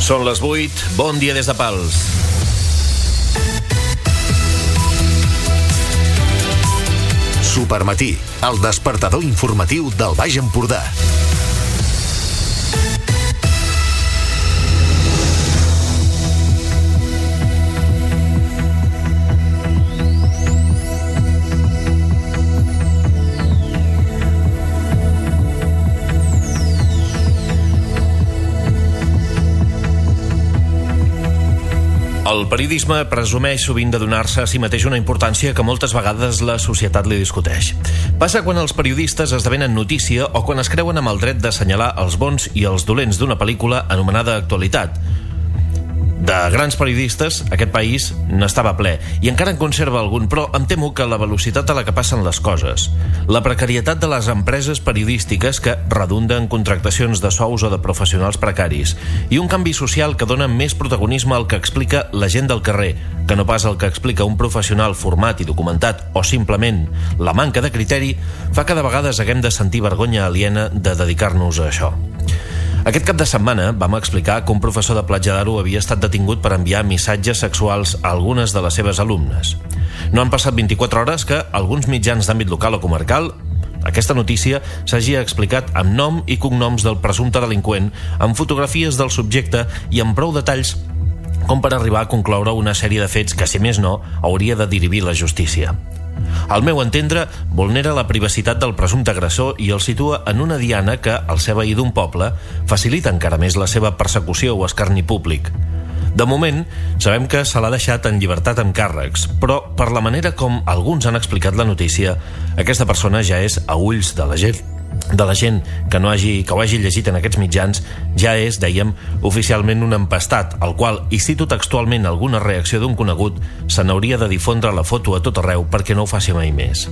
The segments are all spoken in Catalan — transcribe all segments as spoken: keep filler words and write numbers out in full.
Són les vuit, bon dia des de Pals. Supermatí, el despertador informatiu del Baix Empordà. El periodisme presumeix sovint de donar-se a si mateix una importància que moltes vegades la societat li discuteix. Passa quan els periodistes esdevenen notícia o quan es creuen amb el dret d'assenyalar els bons i els dolents d'una pel·lícula anomenada actualitat. De grans periodistes, aquest país n'estava ple, i encara en conserva algun, però em temo que la velocitat a la que passen les coses, la precarietat de les empreses periodístiques que redunda en contractacions de sous o de professionals precaris, i un canvi social que dona més protagonisme al que explica la gent del carrer, que no pas el que explica un professional format i documentat, o simplement la manca de criteri, fa que de vegades haguem de sentir vergonya aliena de dedicar-nos a això. Aquest cap de setmana vam explicar que un professor de Platja d'Aro havia estat detingut per enviar missatges sexuals a algunes de les seves alumnes. No han passat vint-i-quatre hores que alguns mitjans d'àmbit local o comarcal aquesta notícia s'hagi explicat amb nom i cognoms del presumpte delinqüent, amb fotografies del subjecte i amb prou detalls com per arribar a concloure una sèrie de fets que, si més no, hauria de dirimir la justícia. Al meu entendre, vulnera la privacitat del presumpte agressor i el situa en una diana que, al ser veí d'un poble, facilita encara més la seva persecució o escarni públic. De moment, sabem que se l'ha deixat en llibertat amb càrrecs, però per la manera com alguns han explicat la notícia, aquesta persona ja és a ulls de la gent de la gent que, no hagi, que ho hagi llegit en aquests mitjans, ja és, dèiem, oficialment un empastat, al qual, i cito textualment alguna reacció d'un conegut, se n'hauria de difondre la foto a tot arreu perquè no ho faci mai més.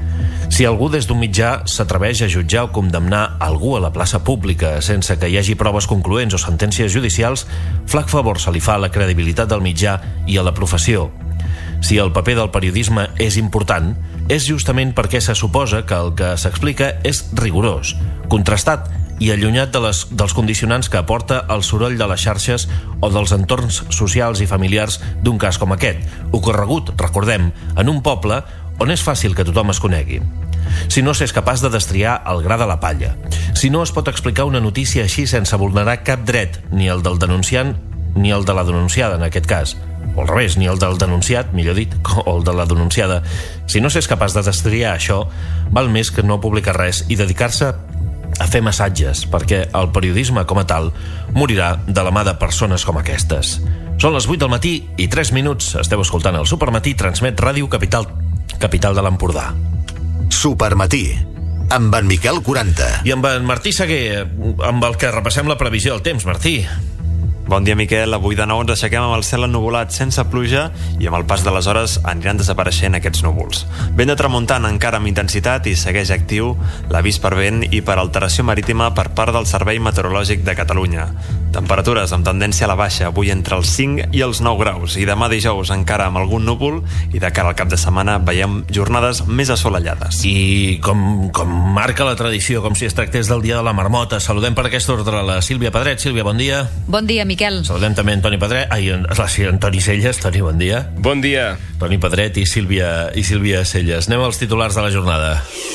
Si algú des d'un mitjà s'atreveix a jutjar o condemnar algú a la plaça pública sense que hi hagi proves concloents o sentències judicials, flac favor se li fa a la credibilitat del mitjà i a la professió. Si el paper del periodisme és important, és justament perquè se suposa que el que s'explica és rigorós, contrastat i allunyat de les, dels condicionants que aporta el soroll de les xarxes o dels entorns socials i familiars d'un cas com aquest, ocorregut, recordem, en un poble on és fàcil que tothom es conegui. Si no s'és capaç de destriar el gra de la palla, si no es pot explicar una notícia així sense vulnerar cap dret, ni el del denunciant ni el de la denunciada en aquest cas, o al revés, ni el del denunciat, millor dit, o el de la denunciada, si no s'és capaç de destriar això, val més que no publicar res i dedicar-se a fer massatges, perquè el periodisme com a tal morirà de la mà de persones com aquestes. Són les vuit del matí i tres minuts. Esteu escoltant el Supermatí, transmet Ràdio Capital, capital de l'Empordà. Supermatí, amb en Miquel quaranta. I amb en Martí Seguer, amb el que repassem la previsió del temps. Martí. Bon dia, Miquel. Avui de nou ens aixequem amb el cel ennuvolat sense pluja i amb el pas de les hores aniran desapareixent aquests núvols. Vent de tramuntana encara amb intensitat i segueix actiu l'avís per vent i per alteració marítima per part del Servei Meteorològic de Catalunya. Temperatures amb tendència a la baixa, avui entre els cinc i els nou graus, i demà dijous encara amb algun núvol, i de cara al cap de setmana veiem jornades més assolellades. I com, com marca la tradició, com si es tractés del dia de la marmota, saludem per aquest ordre la Sílvia Pedret. Sílvia, bon dia. Bon dia, Miquel. Saludem també Antoni Pedret, ai, Antoni Celles. Toni, bon dia. Bon dia. Toni Pedret i Sílvia, i Sílvia Celles. Anem als titulars de la jornada.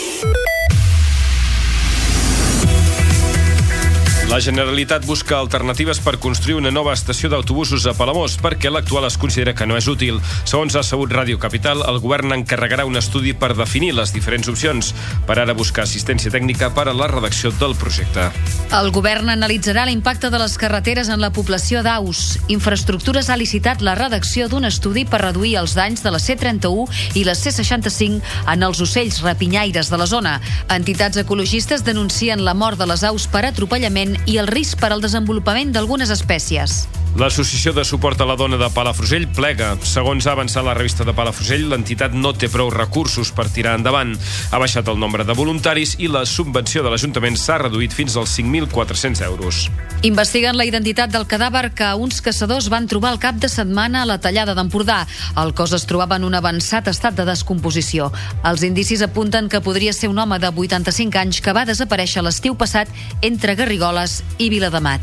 La Generalitat busca alternatives per construir una nova estació d'autobusos a Palamós perquè l'actual es considera que no és útil. Segons ha sabut Ràdio Capital, el govern encarregarà un estudi per definir les diferents opcions, per ara buscar assistència tècnica per a la redacció del projecte. El govern analitzarà l'impacte de les carreteres en la població d'Aus. Infraestructures ha licitat la redacció d'un estudi per reduir els danys de la C trenta-u i la C seixanta-cinc en els ocells rapinyaires de la zona. Entitats ecologistes denuncien la mort de les aus per atropellament i el risc per al desenvolupament d'algunes espècies. L'Associació de Suport a la Dona de Palafrugell plega. Segons ha avançat la revista de Palafrugell, l'entitat no té prou recursos per tirar endavant. Ha baixat el nombre de voluntaris i la subvenció de l'Ajuntament s'ha reduït fins als cinc mil quatre-cents euros. Investiguen la identitat del cadàver que uns caçadors van trobar el cap de setmana a la Tallada d'Empordà. El cos es trobava en un avançat estat de descomposició. Els indicis apunten que podria ser un home de vuitanta-cinc anys que va desaparèixer l'estiu passat entre Garrigoles i Viladamat.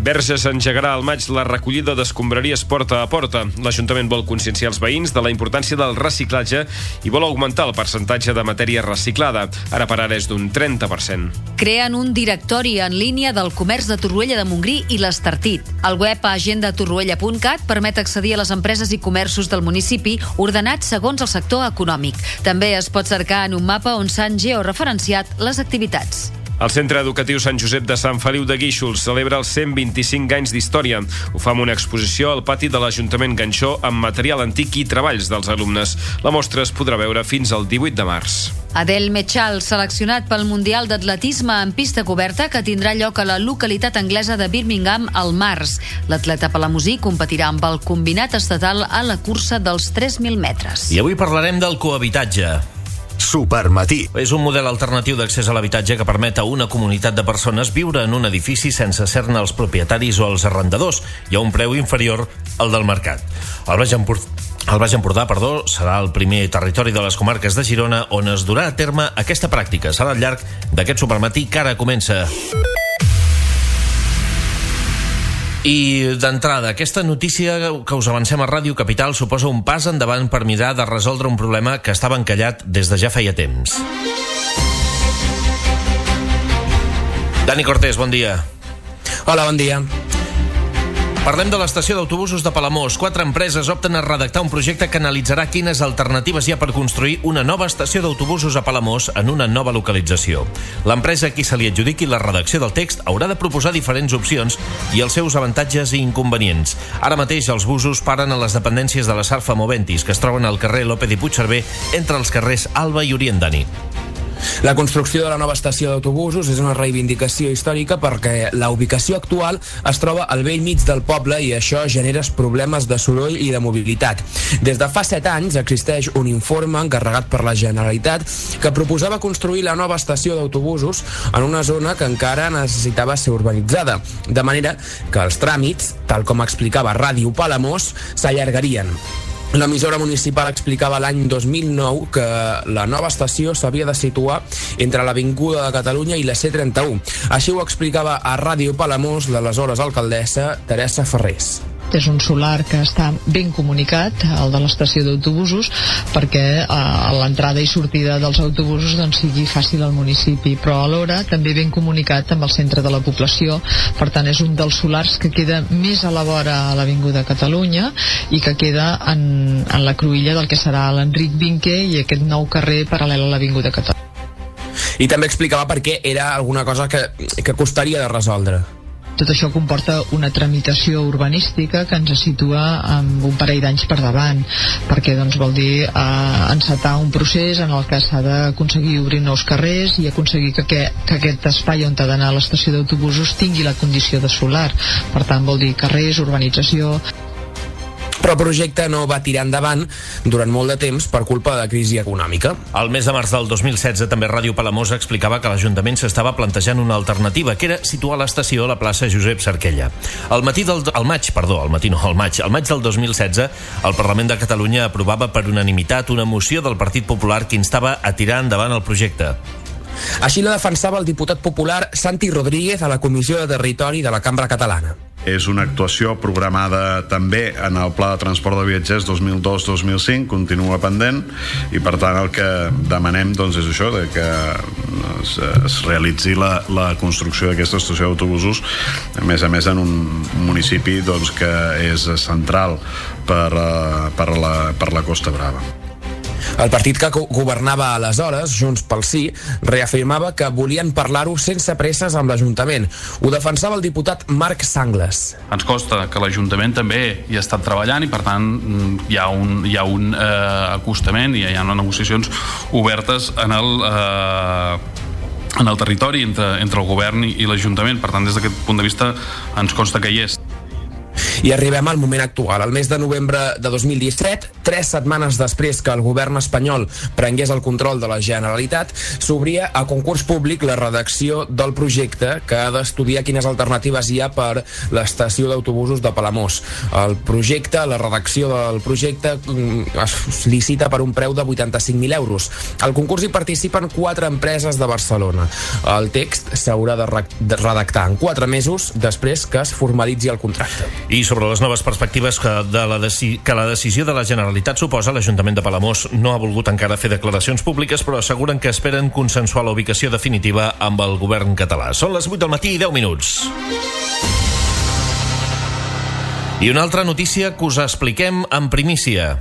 Verges engegarà al maig la recollida d'escombraries porta a porta. L'Ajuntament vol conscienciar els veïns de la importància del reciclatge i vol augmentar el percentatge de matèria reciclada. Ara per ara és d'un trenta per cent. Creen un directori en línia del comerç de Torroella de Montgrí i l'Estartit. El web agenda torroella punt cat permet accedir a les empreses i comerços del municipi ordenats segons el sector econòmic. També es pot cercar en un mapa on s'han georreferenciat les activitats. El Centre Educatiu Sant Josep de Sant Feliu de Guíxols celebra els cent vint-i-cinc anys d'història. Ho fa amb una exposició al pati de l'Ajuntament Ganxó amb material antic i treballs dels alumnes. La mostra es podrà veure fins al divuit de març. Adel Mechal, seleccionat pel Mundial d'Atletisme en pista coberta que tindrà lloc a la localitat anglesa de Birmingham al març. L'atleta palamosí competirà amb el combinat estatal a la cursa dels tres mil metres. I avui parlarem del cohabitatge. Supermatí. És un model alternatiu d'accés a l'habitatge que permet a una comunitat de persones viure en un edifici sense ser-ne els propietaris o els arrendadors i a un preu inferior al del mercat. El Baix Empordà, el Baix Empordà perdó, serà el primer territori de les comarques de Girona on es durà a terme aquesta pràctica. Serà al llarg d'aquest supermatí que ara comença. I d'entrada, aquesta notícia que us avancem a Ràdio Capital suposa un pas endavant per mirar de resoldre un problema que estava encallat des de ja feia temps. Dani Cortés, bon dia. Hola, bon dia. Parlem de l'estació d'autobusos de Palamós. Quatre empreses opten a redactar un projecte que analitzarà quines alternatives hi ha per construir una nova estació d'autobusos a Palamós en una nova localització. L'empresa a qui se li adjudiqui la redacció del text haurà de proposar diferents opcions i els seus avantatges i inconvenients. Ara mateix els busos paren a les dependències de la Sarfa Moventis, que es troben al carrer López i Puigcerver, entre els carrers Alba i Orient. Dani. La construcció de la nova estació d'autobusos és una reivindicació històrica perquè la ubicació actual es troba al vell mig del poble i això genera problemes de soroll i de mobilitat. Des de fa set anys existeix un informe encarregat per la Generalitat que proposava construir la nova estació d'autobusos en una zona que encara necessitava ser urbanitzada, de manera que els tràmits, tal com explicava Ràdio Palamós, s'allargarien. L'emissora municipal explicava l'any dos mil nou que la nova estació s'havia de situar entre l'Avinguda de Catalunya i la C trenta-u. Així ho explicava a Ràdio Palamós l'aleshores alcaldessa Teresa Ferrés. És un solar que està ben comunicat, el de l'estació d'autobusos, perquè eh, l'entrada i sortida dels autobusos doncs, sigui fàcil al municipi, però alhora també ben comunicat amb el centre de la població. Per tant, és un dels solars que queda més a la vora a l'Avinguda Catalunya i que queda en, en la cruïlla del que serà l'Enric Vinque i aquest nou carrer paral·lel a l'Avinguda Catalunya. I també explicava per què era alguna cosa que, que costaria de resoldre. Tot això comporta una tramitació urbanística que ens situa amb un parell d'anys per davant, perquè doncs, vol dir eh, encetar un procés en el que s'ha d'aconseguir obrir nous carrers i aconseguir que, que, que aquest espai on ha d'anar l'estació d'autobusos tingui la condició de solar. Per tant, vol dir carrers, urbanització. Però el projecte no va tirar endavant durant molt de temps per culpa de la crisi econòmica. Al mes de març del dos mil setze també Ràdio Palamós explicava que l'Ajuntament s'estava plantejant una alternativa, que era situar l'estació a la plaça Josep Cerquella. Al matí del al maig, perdó, al matí no, al maig, al maig del dos mil setze, el Parlament de Catalunya aprovava per unanimitat una moció del Partit Popular que instava a tirar endavant el projecte. Així la defensava el diputat popular Santi Rodríguez a la Comissió de Territori de la Cambra Catalana. És una actuació programada també en el Pla de Transport de Viatgers dos mil dos dos mil cinc, continua pendent, i per tant el que demanem doncs, és això, de que es, es realitzi la, la construcció d'aquesta estació d'autobusos, a més a més en un municipi doncs, que és central per, per, la, per la Costa Brava. El partit que governava aleshores, Junts pel Sí, reafirmava que volien parlar-ho sense presses amb l'Ajuntament. Ho defensava el diputat Marc Sangles. Ens consta que l'Ajuntament també hi ha estat treballant i, per tant, hi ha un, hi ha un eh, acostament i hi ha negociacions obertes en el... Eh, en el territori entre, entre el govern i l'Ajuntament. Per tant, des d'aquest punt de vista ens consta que hi és. I arribem al moment actual. El mes de novembre de dos mil disset, tres setmanes després que el govern espanyol prengués el control de la Generalitat, s'obria a concurs públic la redacció del projecte que ha d'estudiar quines alternatives hi ha per l'estació d'autobusos de Palamós. El projecte, la redacció del projecte es licita per un preu de vuitanta-cinc mil euros. Al concurs hi participen quatre empreses de Barcelona. El text s'haurà de redactar en quatre mesos després que es formalitzi el contracte. I sobre les noves perspectives que, de la deci- que la decisió de la Generalitat suposa, l'Ajuntament de Palamós no ha volgut encara fer declaracions públiques, però asseguren que esperen consensuar la ubicació definitiva amb el govern català. Són les vuit del matí i deu minuts. I una altra notícia que us expliquem en primícia.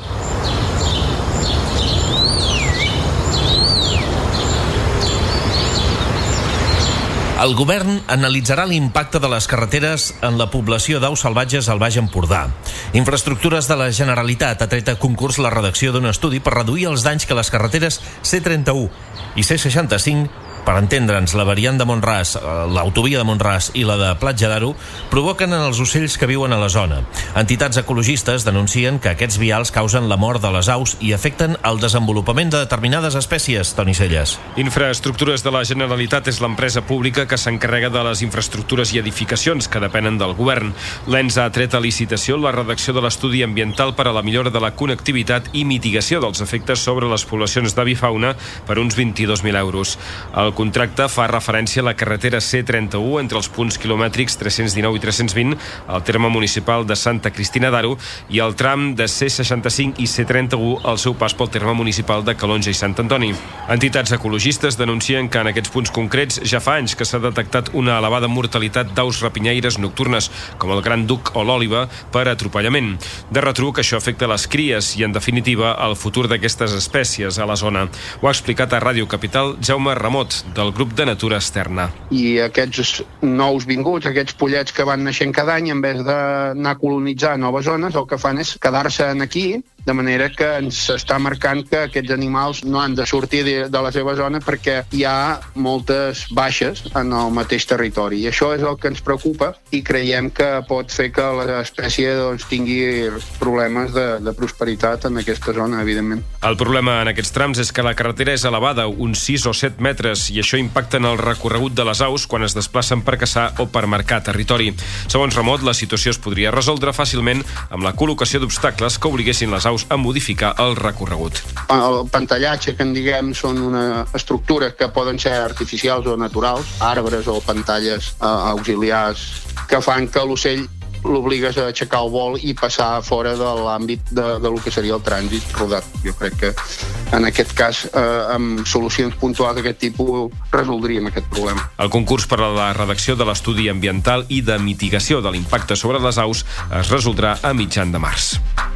El govern analitzarà l'impacte de les carreteres en la població d'aus salvatges al Baix Empordà. Infraestructures de la Generalitat ha tret a concurs la redacció d'un estudi per reduir els danys que les carreteres C trenta-u i C seixanta-cinc, per entendre'ns, la variant de Mont-ras, l'autovia de Mont-ras i la de Platja d'Aro, provoquen en els ocells que viuen a la zona. Entitats ecologistes denuncien que aquests vials causen la mort de les aus i afecten el desenvolupament de determinades espècies. Toni Celles. Infraestructures de la Generalitat és l'empresa pública que s'encarrega de les infraestructures i edificacions que depenen del govern. L'E N S ha tret a licitació la redacció de l'estudi ambiental per a la millora de la connectivitat i mitigació dels efectes sobre les poblacions d'avifauna per uns vint-i-dos mil euros. El contracte fa referència a la carretera C trenta-u entre els punts quilomètrics tres-cents dinou i tres-cents vint al terme municipal de Santa Cristina d'Aro i el tram de C seixanta-cinc i C trenta-u al seu pas pel terme municipal de Calonge i Sant Antoni. Entitats ecologistes denuncien que en aquests punts concrets ja fa anys que s'ha detectat una elevada mortalitat d'aus rapinyaires nocturnes, com el gran duc o l'òliba, per atropellament. De retruc, això afecta les cries i, en definitiva, el futur d'aquestes espècies a la zona. Ho ha explicat a Ràdio Capital Jaume Ramot, del grup de Natura Externa. I aquests nous vinguts, aquests pollets que van naixent cada any, en vez d'anar a colonitzar noves zones, el que fan és quedar-se aquí, de manera que ens està marcant que aquests animals no han de sortir de, de la seva zona perquè hi ha moltes baixes en el mateix territori. I això és el que ens preocupa i creiem que pot fer que l'espècie doncs, tingui problemes de, de prosperitat en aquesta zona, evidentment. El problema en aquests trams és que la carretera és elevada, uns sis o set metres, i això impacta en el recorregut de les aus quan es desplacen per caçar o per marcar territori. Segons Ramot, la situació es podria resoldre fàcilment amb la col·locació d'obstacles que obliguessin les aus a modificar el recorregut. El pantallatge, que en diguem, són una estructura que poden ser artificials o naturals, arbres o pantalles eh, auxiliars, que fan que l'ocell l'obligues a aixecar el vol i passar fora de l'àmbit de, de lo que seria el trànsit rodat. Jo crec que en aquest cas, eh, amb solucions puntuals d'aquest tipus, resoldríem aquest problema. El concurs per a la redacció de l'estudi ambiental i de mitigació de l'impacte sobre les aus es resoldrà a mitjan de març.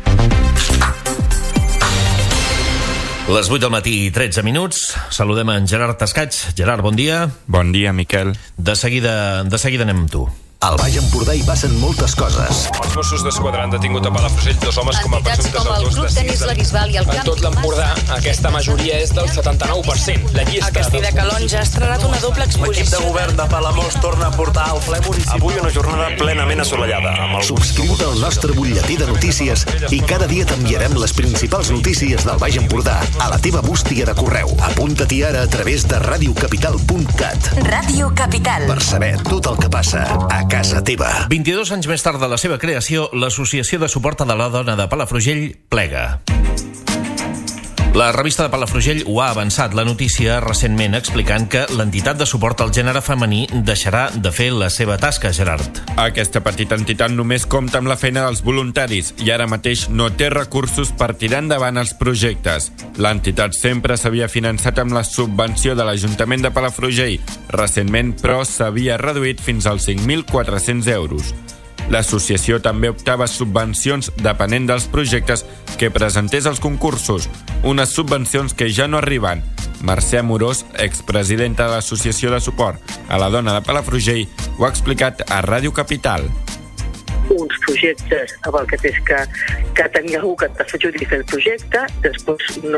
Les vuit del matí i tretze minuts. Saludem en Gerard Tascats. Gerard, bon dia. Bon dia, Miquel. De seguida, de seguida anem amb tu. Al Baix Empordà hi passen moltes coses. Els Mossos d'Esquadra han detingut a Palafrugell dos homes com a presumptes autors de Tenis La Bisbal i el En tot l'Empordà, aquesta majoria és del setanta-nou per cent. La llista... El Castell de Calonge ha estrenat una doble exposició. L'equip de govern de Palamós torna a portar al ple municipal. Avui una jornada plenament assolellada. Subscriu-te al nostre butlletí de notícies i cada dia t'enviarem les principals notícies del Baix Empordà a la teva bústia de correu. Apunta-t'hi ara a través de radiocapital punt cat. Ràdio Capital. Per saber tot el que passa a casa teva. vint-i-dos anys més tard de la seva creació, l'Associació de Suport a la Dona de Palafrugell plega. La revista de Palafrugell ho ha avançat la notícia recentment explicant que l'entitat de suport al gènere femení deixarà de fer la seva tasca, Gerard. Aquesta petita entitat només compta amb la feina dels voluntaris i ara mateix no té recursos per tirar endavant els projectes. L'entitat sempre s'havia finançat amb la subvenció de l'Ajuntament de Palafrugell. Recentment, però, s'havia reduït fins als cinc mil quatre-cents euros. L'associació també optava a subvencions depenent dels projectes que presentés als concursos, unes subvencions que ja no arriben. Mercè Amorós, expresidenta de l'Associació de Suport a la Dona de Palafrugell, ho ha explicat a Ràdio Capital. Uns projectes amb el que tens que, que tenir algú que t'ajudi a fer el projecte, després no pots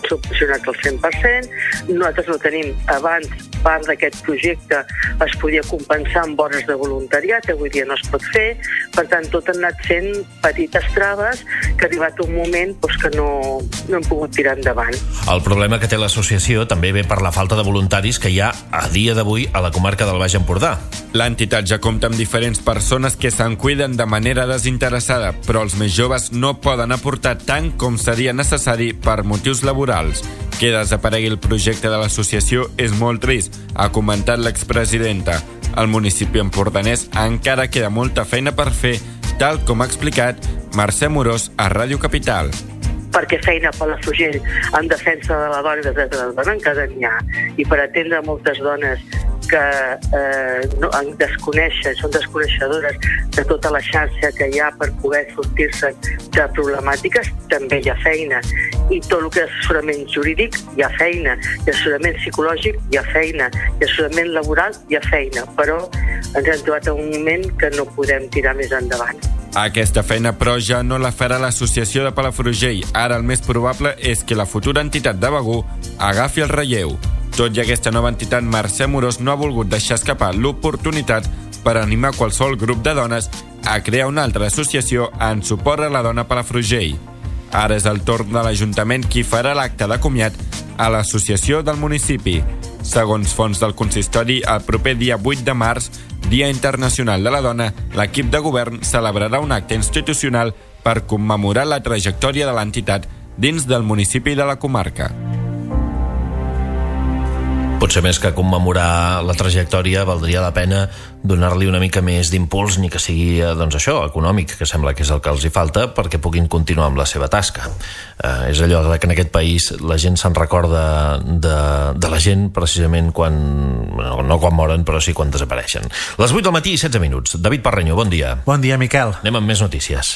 subvencionats al cent per cent. Nosaltres no tenim, abans part d'aquest projecte es podia compensar amb hores de voluntariat, avui dia no es pot fer, per tant tot han anat sent petites traves que ha arribat un moment doncs, que no, no hem pogut tirar endavant. El problema que té l'associació també ve per la falta de voluntaris que hi ha a dia d'avui a la comarca del Baix Empordà. L'entitat ja compta amb diferents persones que se'n cuiden de manera desinteressada, però els més joves no poden aportar tant com seria necessari per motius laborals. Que desaparegui el projecte de l'associació és molt trist, ha comentat l'expresidenta. Al municipi empordanès encara queda molta feina per fer, tal com ha explicat Mercè Morós a Ràdio Capital. Perquè feina per la Palafrugell en defensa de la dona i de la dona encara n'hi ha, i per atendre moltes dones que eh, no, desconeixen, són desconeixedores de tota la xarxa que hi ha per poder sortir-se de problemàtiques, també hi ha feina. I tot el que és assessorament jurídic hi ha feina, i assessorament psicològic hi ha feina, i assessorament laboral hi ha feina, però ens hem trobat en un moment que no podem tirar més endavant. Aquesta feina, però, ja no la farà l'associació de Palafrugell. Ara el més probable és que la futura entitat de Begur agafi el relleu. Tot i aquesta nova entitat, Mercè Morós no ha volgut deixar escapar l'oportunitat per animar qualsevol grup de dones a crear una altra associació en suport a la dona Palafrugell. Ara és el torn de l'Ajuntament qui farà l'acte de comiat a l'associació del municipi. Segons fons del consistori, el proper dia vuit de març, Dia Internacional de la Dona, l'equip de govern celebrarà un acte institucional per commemorar la trajectòria de l'entitat dins del municipi de la comarca. Potser més que commemorar la trajectòria valdria la pena donar-li una mica més d'impuls, ni que sigui doncs això, econòmic, que sembla que és el que els hi falta, perquè puguin continuar amb la seva tasca. Eh, és allò que en aquest país la gent se'n recorda de, de la gent precisament quan, no, no quan moren, però sí quan desapareixen. Les vuit del matí i setze minuts. David Parreño, bon dia. Bon dia, Miquel. Anem amb més notícies.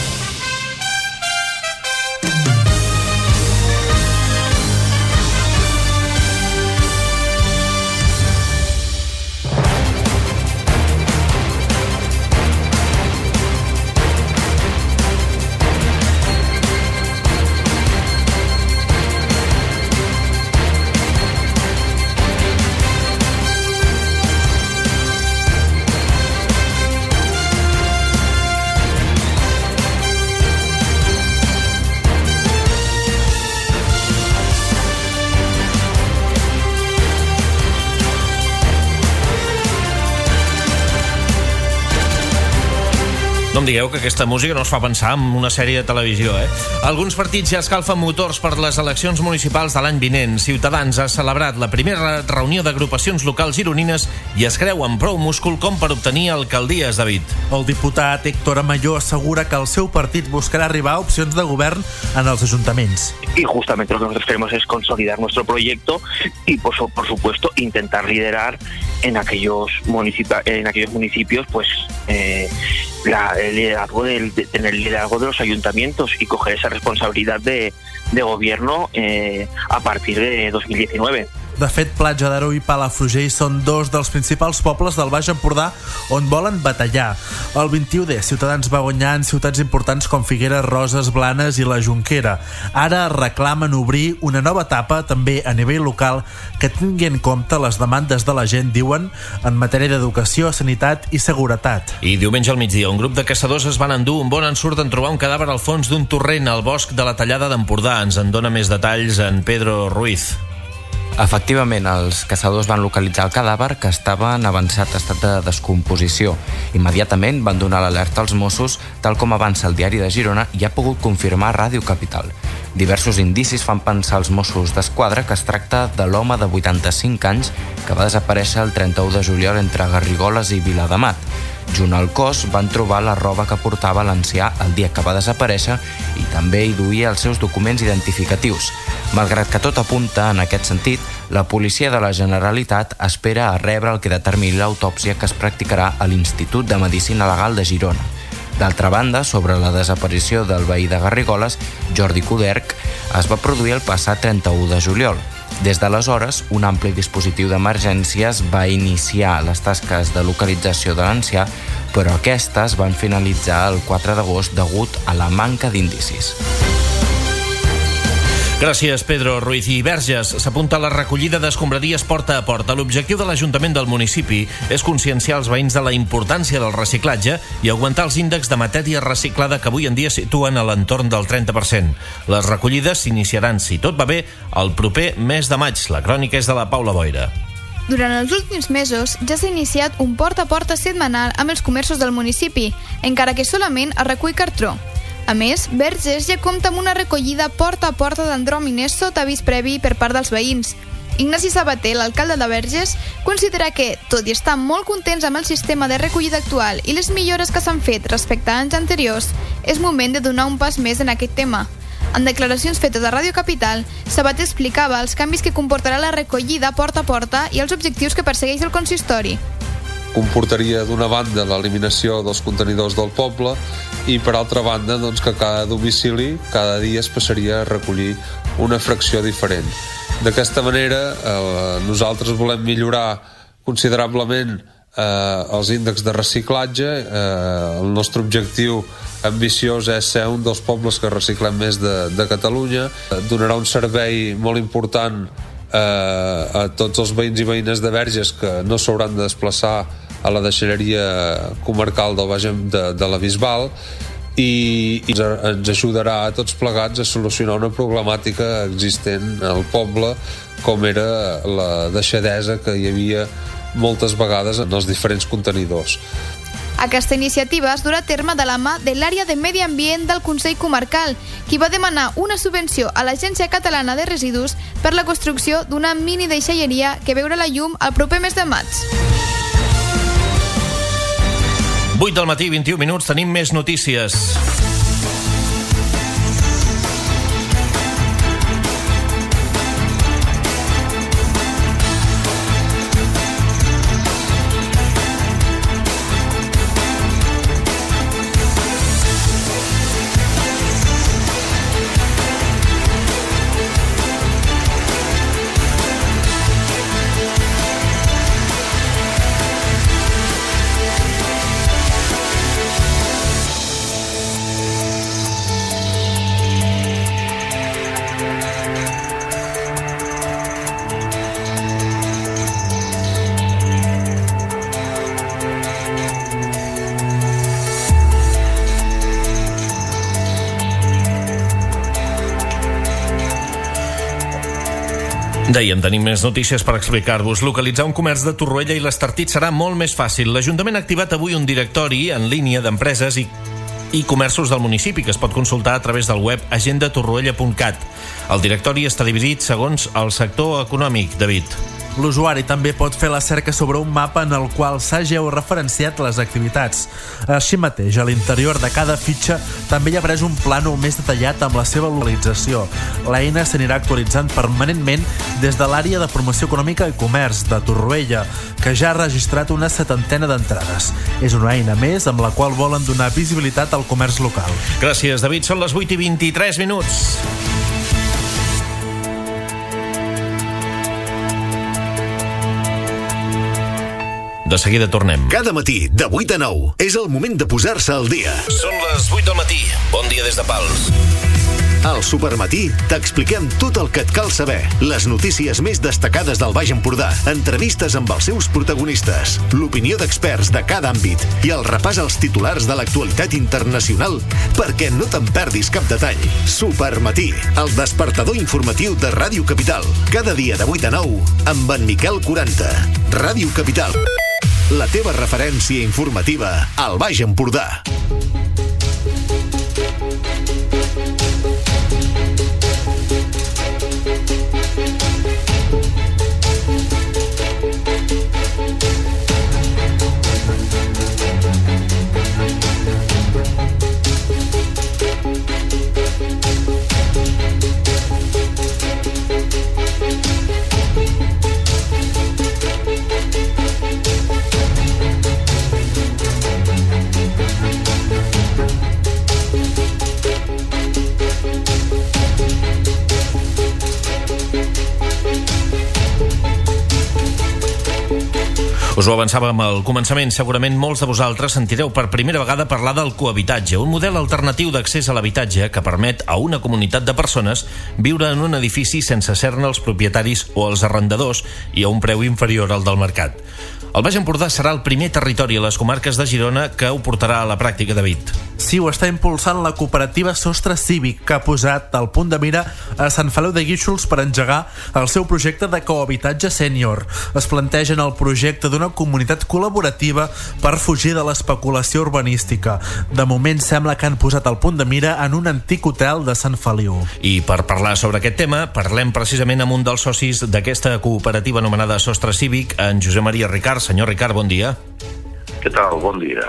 No em digueu que aquesta música no es fa pensar en una sèrie de televisió, eh? Alguns partits ja escalfen motors per les eleccions municipals de l'any vinent. Ciutadans ha celebrat la primera reunió d'agrupacions locals gironines i es creu amb prou múscul com per obtenir alcaldies, David. El diputat Héctor Amelló assegura que el seu partit buscarà arribar a opcions de govern en els ajuntaments. Y justamente lo que nosotros queremos es consolidar nuestro proyecto y, por, por supuesto, intentar liderar en aquellos, municipi- en aquellos municipios pues eh, la, el liderazgo del, de tener el liderazgo de los ayuntamientos y coger esa responsabilidad de, de gobierno eh, a partir de dos mil diecinueve. De fet, Platja d'Aro i Palafrugell són dos dels principals pobles del Baix Empordà on volen batallar. El vint-i-u D, Ciutadans va guanyar en ciutats importants com Figueres, Roses, Blanes i la Jonquera. Ara reclamen obrir una nova etapa, també a nivell local, que tingui en compte les demandes de la gent, diuen, en matèria d'educació, sanitat i seguretat. I diumenge al migdia, un grup de caçadors es van endur un bon ensurt en trobar un cadàver al fons d'un torrent al bosc de la Tallada d'Empordà. Ens en dona més detalls en Pedro Ruiz. Efectivament, els caçadors van localitzar el cadàver que estava en avançat estat de descomposició. Immediatament van donar l'alerta als Mossos, tal com avança el Diari de Girona i ha pogut confirmar Ràdio Capital. Diversos indicis fan pensar als Mossos d'Esquadra que es tracta de l'home de vuitanta-cinc anys que va desaparèixer el trenta-u de juliol entre Garrigoles i Viladamat. Junt al cos van trobar la roba que portava l'ancià el dia que va desaparèixer i també hi duia els seus documents identificatius. Malgrat que tot apunta en aquest sentit, la policia de la Generalitat espera a rebre el que determini l'autòpsia que es practicarà a l'Institut de Medicina Legal de Girona. D'altra banda, sobre la desaparició del veí de Garrigoles, Jordi Coderch, es va produir el passat trenta-u de juliol. Des d'aleshores, un ampli dispositiu d'emergències va iniciar les tasques de localització de l'ancià, però aquestes van finalitzar el quatre d'agost degut a la manca d'indicis. Gràcies, Pedro Ruiz. I Verges s'apunta a la recollida d'escombraries porta a porta. L'objectiu de l'Ajuntament del municipi és conscienciar els veïns de la importància del reciclatge i augmentar els índexs de matèria reciclada que avui en dia situen a l'entorn del trenta per cent. Les recollides s'iniciaran, si tot va bé, el proper mes de maig. La crònica és de la Paula Boira. Durant els últims mesos ja s'ha iniciat un porta a porta setmanal amb els comerços del municipi, encara que solament es recull cartró. A més, Verges ja compta amb una recollida porta a porta d'andròmines sota avís previ per part dels veïns. Ignasi Sabater, l'alcalde de Verges, considera que, tot i estar molt contents amb el sistema de recollida actual i les millores que s'han fet respecte a anys anteriors, és moment de donar un pas més en aquest tema. En declaracions fetes a Ràdio Capital, Sabater explicava els canvis que comportarà la recollida porta a porta i els objectius que persegueix el consistori. Comportaria, d'una banda, l'eliminació dels contenidors del poble i, per altra banda, doncs, que cada domicili cada dia es passaria a recollir una fracció diferent. D'aquesta manera, eh, nosaltres volem millorar considerablement eh, els índexs de reciclatge. Eh, el nostre objectiu ambiciós és ser un dels pobles que reciclem més de, de Catalunya. Eh, donarà un servei molt important eh, a tots els veïns i veïnes de Verges que no s'hauran de desplaçar a la deixalleria comarcal del Baix de, de la Bisbal i, i ens ajudarà a tots plegats a solucionar una problemàtica existent al poble, com era la deixadesa que hi havia moltes vegades en els diferents contenidors. Aquesta iniciativa es durà a terme de la mà de l'àrea de Medi Ambient del Consell Comarcal, qui va demanar una subvenció a l'Agència Catalana de Residus per la construcció d'una mini deixalleria que veurà la llum el proper mes de maig. vuit del matí, vint-i-un minuts, tenim més notícies. Dèiem, tenim més notícies per explicar-vos. Localitzar un comerç de Torroella i l'Estartit serà molt més fàcil. L'Ajuntament ha activat avui un directori en línia d'empreses i, i comerços del municipi que es pot consultar a través del web agenda torroella punt cat. El directori està dividit segons el sector econòmic, David. L'usuari també pot fer la cerca sobre un mapa en el qual s'ha georreferenciat les activitats. Així mateix, a l'interior de cada fitxa també hi ha pres un plànol més detallat amb la seva localització. L'eina s'anirà actualitzant permanentment des de l'àrea de promoció econòmica i comerç de Torroella, que ja ha registrat una setantena d'entrades. És una eina més amb la qual volen donar visibilitat al comerç local. Gràcies, David. Són les vuit i vint-i-tres minuts. De seguida tornem. Cada matí, de vuit a nou, és el moment de posar-se al dia. Són les vuit del matí. Bon dia des de Pals. Al Supermatí t'expliquem tot el que et cal saber. Les notícies més destacades del Baix Empordà, entrevistes amb els seus protagonistes, l'opinió d'experts de cada àmbit i el repàs als titulars de l'actualitat internacional perquè no te'n perdis cap detall. Supermatí, el despertador informatiu de Ràdio Capital. Cada dia de vuit a nou amb en Miquel quaranta. Ràdio Capital, la teva referència informativa al Baix Empordà. Us ho avançàvem al començament. Segurament molts de vosaltres sentireu per primera vegada parlar del cohabitatge, un model alternatiu d'accés a l'habitatge que permet a una comunitat de persones viure en un edifici sense ser-ne els propietaris o els arrendadors i a un preu inferior al del mercat. El Baix Empordà serà el primer territori a les comarques de Girona que ho portarà a la pràctica, David. Sí, ho està impulsant la cooperativa Sostre Cívic, que ha posat al punt de mira a Sant Feliu de Guíxols per engegar el seu projecte de cohabitatge sènior. Es plantegen el projecte d'una comunitat col·laborativa per fugir de l'especulació urbanística. De moment sembla que han posat el punt de mira en un antic hotel de Sant Feliu. I per parlar sobre aquest tema, parlem precisament amb un dels socis d'aquesta cooperativa anomenada Sostre Cívic, en Josep Maria Ricard. Senyor Ricard, bon dia. Què tal? Bon dia.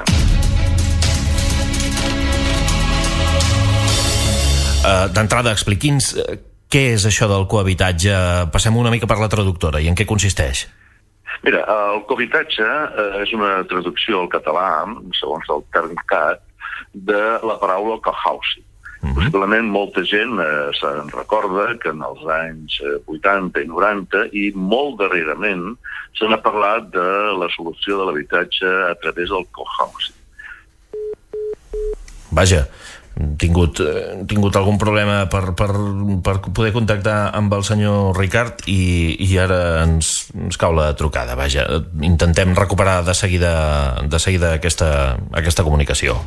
Uh, D'entrada, expliqui'ns uh, què és això del cohabitatge. Passem una mica per la traductora i en què consisteix. Mira, el cohabitatge uh, és una traducció al català, segons el Termcat, de la paraula cohousing. Uh-huh. Possiblement molta gent eh, se'n recorda que en els anys vuitanta i noranta i molt darrerament se n'ha parlat de la solució de l'habitatge a través del cohousing. Vaja, he tingut, eh, tingut algun problema per, per, per poder contactar amb el senyor Ricard i, i ara ens, ens cau la trucada. Vaja, intentem recuperar de seguida, de seguida aquesta, aquesta comunicació.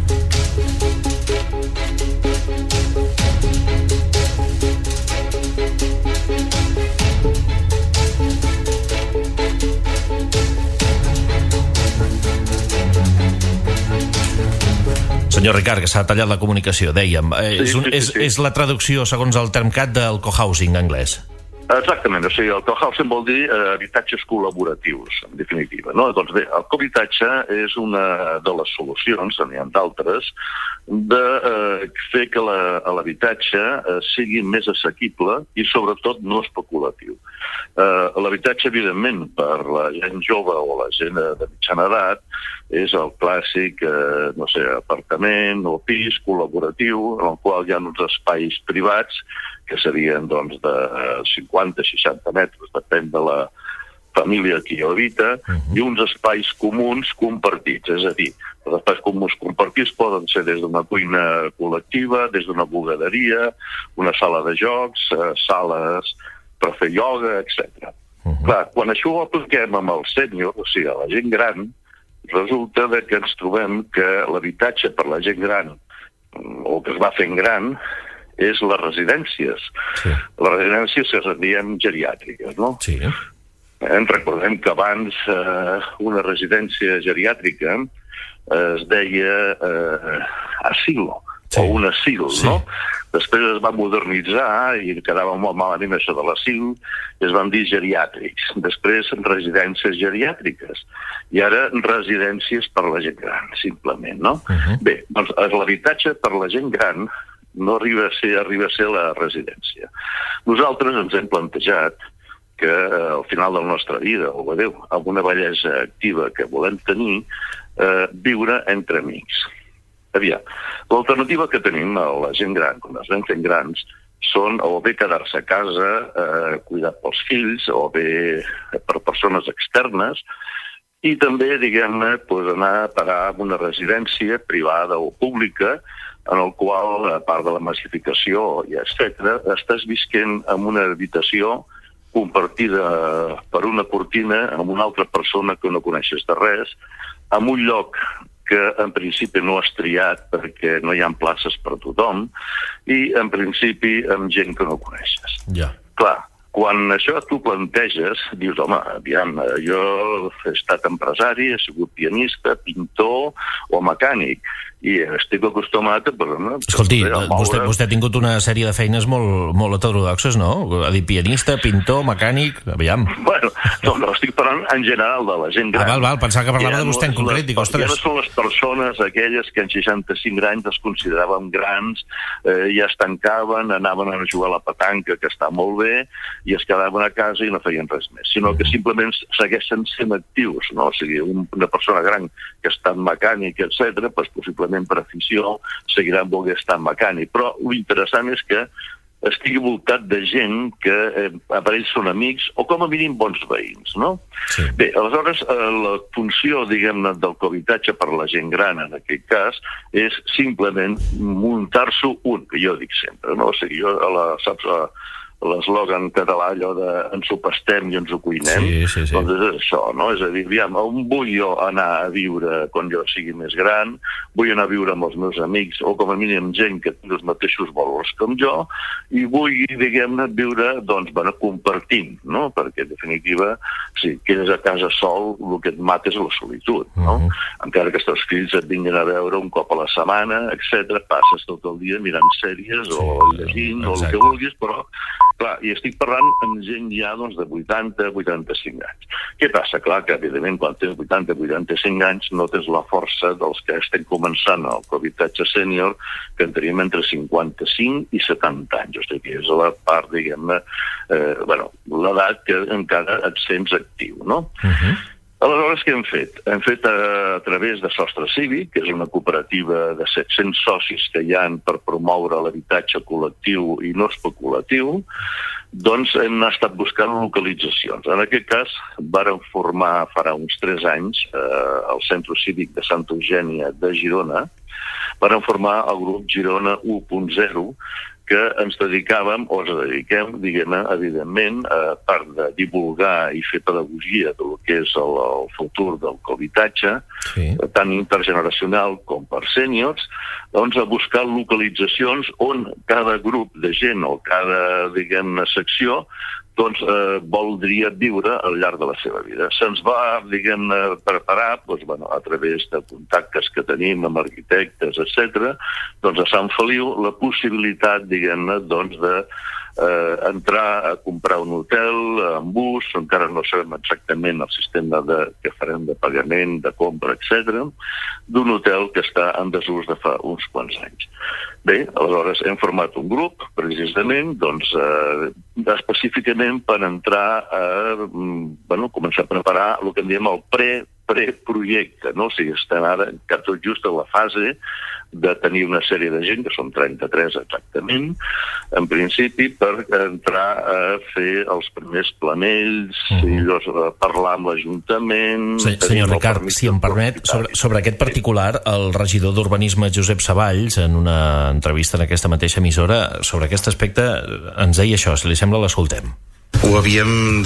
Senyor Ricard, que s'ha tallat la comunicació, dèiem. Sí, és, un, sí, sí, és, sí. és la traducció, segons el Termcat, del cohousing anglès. Exactament, o sigui, el cohousing vol dir eh, habitatges col·laboratius, en definitiva. No? Doncs bé, el cohabitatge és una de les solucions, n'hi ha d'altres, de eh, fer que l'habitatge eh, sigui més assequible i, sobretot, no especulatiu. Eh, l'habitatge, evidentment, per la gent jove o la gent de mitjana edat, és el clàssic, eh, no sé, apartament o pis col·laboratiu, en el qual hi ha uns espais privats que serien doncs, de cinquanta a seixanta metres, depèn de la família que hi habita, uh-huh. i uns espais comuns compartits. És a dir, els espais comuns compartits poden ser des d'una cuina col·lectiva, des d'una bugaderia, una sala de jocs, eh, sales per fer ioga, etcètera. Uh-huh. Clar, quan això ho apliquem amb el sènior, o sigui, a la gent gran, resulta que ens trobem que l'habitatge per la gent gran, o que es va fent gran, és les residències. Sí. Les residències es diem geriàtriques, no? Sí. Eh, recordem que abans eh, una residència geriàtrica eh, es deia eh, asilo, sí. o un asil, sí. no? Després es va modernitzar i quedava molt malament això de l'asil, i es van dir geriàtrics. Després residències geriàtriques. I ara residències per la gent gran, simplement, no? Uh-huh. Bé, doncs l'habitatge per la gent gran no arriba a ser, arriba a ser la residència. Nosaltres ens hem plantejat que eh, al final de la nostra vida, o adeu, amb una bellesa activa que volem tenir, eh, viure entre amics. Aviam, l'alternativa que tenim a la gent gran, quan es ven fent grans, són o bé quedar-se a casa, eh, cuidar pels fills, o bé per persones externes, i també, diguem-ne, pues, anar a parar a una residència privada o pública, en el qual, a part de la massificació, i etcètera, estàs visquent en una habitació compartida per una cortina amb una altra persona que no coneixes de res, en un lloc que en principi no has triat perquè no hi ha places per tothom, i en principi amb gent que no coneixes. Ja. Clar, quan això tu planteges, dius, home, aviam, jo he estat empresari, he sigut pianista, pintor o mecànic, i estic acostumat a... No, Escolti, vostè, vostè ha tingut una sèrie de feines molt, molt heterodoxes, no? Ha dit pianista, pintor, mecànic... Aviam. Bueno, no, no, estic parlant en general de la gent gran. Ah, val, val, pensava que parlava de vostè en concret. Dic, ostres... Ja no són les persones aquelles que en seixanta-cinc anys es consideraven grans, eh, ja es tancaven, anaven a jugar a la petanca, que està molt bé, i es quedaven a casa i no feien res més, sinó que simplement segueixen sent actius, no? O sigui, una persona gran que està en mecànic, etcètera, doncs possiblement per afició seguiran volent estar en mecànic. Però l'interessant és que estigui voltat de gent que eh, per ells són amics o com a mínim bons veïns, no? Sí. Bé, aleshores, eh, la funció, diguem-ne, del cohabitatge per la gent gran, en aquest cas, és simplement muntar-s'ho un, que jo dic sempre, no? O sigui, jo, a la, saps, a, l'eslògan català, allò de ens ho pastem i ens ho cuinem, sí, sí, sí. Doncs és això, no? És a dir, aviam, on vull jo anar a viure quan jo sigui més gran, vull anar a viure amb els meus amics, o com a mínim gent que tingui els mateixos valors com jo, i vull, diguem-ne, viure, doncs, bueno, compartint, no? Perquè, en definitiva, si quedes a casa sol, el que et mata és la solitud, no? Uh -huh. Encara que els teus fills et vinguin a veure un cop a la setmana, etcètera, passes tot el dia mirant sèries sí, o llegint o el que vulguis, però clar, i estic parlant amb gent ja doncs, de vuitanta a vuitanta-cinc anys. Què passa? Clar que, evidentment, quan tens vuitanta a vuitanta-cinc anys no tens la força dels que estem començant el cohabitatge sènior, que en tenim entre cinquanta-cinc i setanta anys. O sigui que és la part, diguem-ne, eh, bueno, l'edat que encara et sents actiu, no? Uh-huh. Aleshores, què hem fet? Hem fet a, a través de Sostre Cívic, que és una cooperativa de set-cents socis que hi ha per promoure l'habitatge col·lectiu i no especulatiu, doncs hem estat buscant localitzacions. En aquest cas, vàrem formar farà uns tres anys eh, el Centre Cívic de Santa Eugènia de Girona, vàrem formar el grup Girona u punt zero, que ens dedicàvem, o ens dediquem, diguem-ne, evidentment, a part de divulgar i fer pedagogia del que és el, el futur del cohabitatge, sí. tant intergeneracional com per sèniors, doncs a buscar localitzacions on cada grup de gent o cada, diguem-ne, secció doncs eh, voldria viure al llarg de la seva vida. Se'ns va, diguem-ne, preparar, doncs, bueno, a través de contactes que tenim amb arquitectes, etcètera, doncs a Sant Feliu la possibilitat, diguem-ne, doncs de eh, entrar a comprar un hotel en bus, encara no sabem exactament el sistema de, que farem de pagament, de compra, etcètera, d'un hotel que està en desús de fa uns quants anys. Bé, aleshores hem format un grup, precisament, doncs, eh, específicament per entrar a, bueno, començar a preparar el que en diem el pre preprojecte, no? O sigui, estem ara tot just a la fase de tenir una sèrie de gent, que són trenta-tres exactament, en principi, per entrar a fer els primers planells, uh-huh. i llavors parlar amb l'Ajuntament... Sí, senyor Ricard, si em permet, sobre, sobre aquest particular, el regidor d'Urbanisme Josep Savalls, en una entrevista en aquesta mateixa emissora, sobre aquest aspecte ens deia això, si li sembla l'escoltem. Ho havíem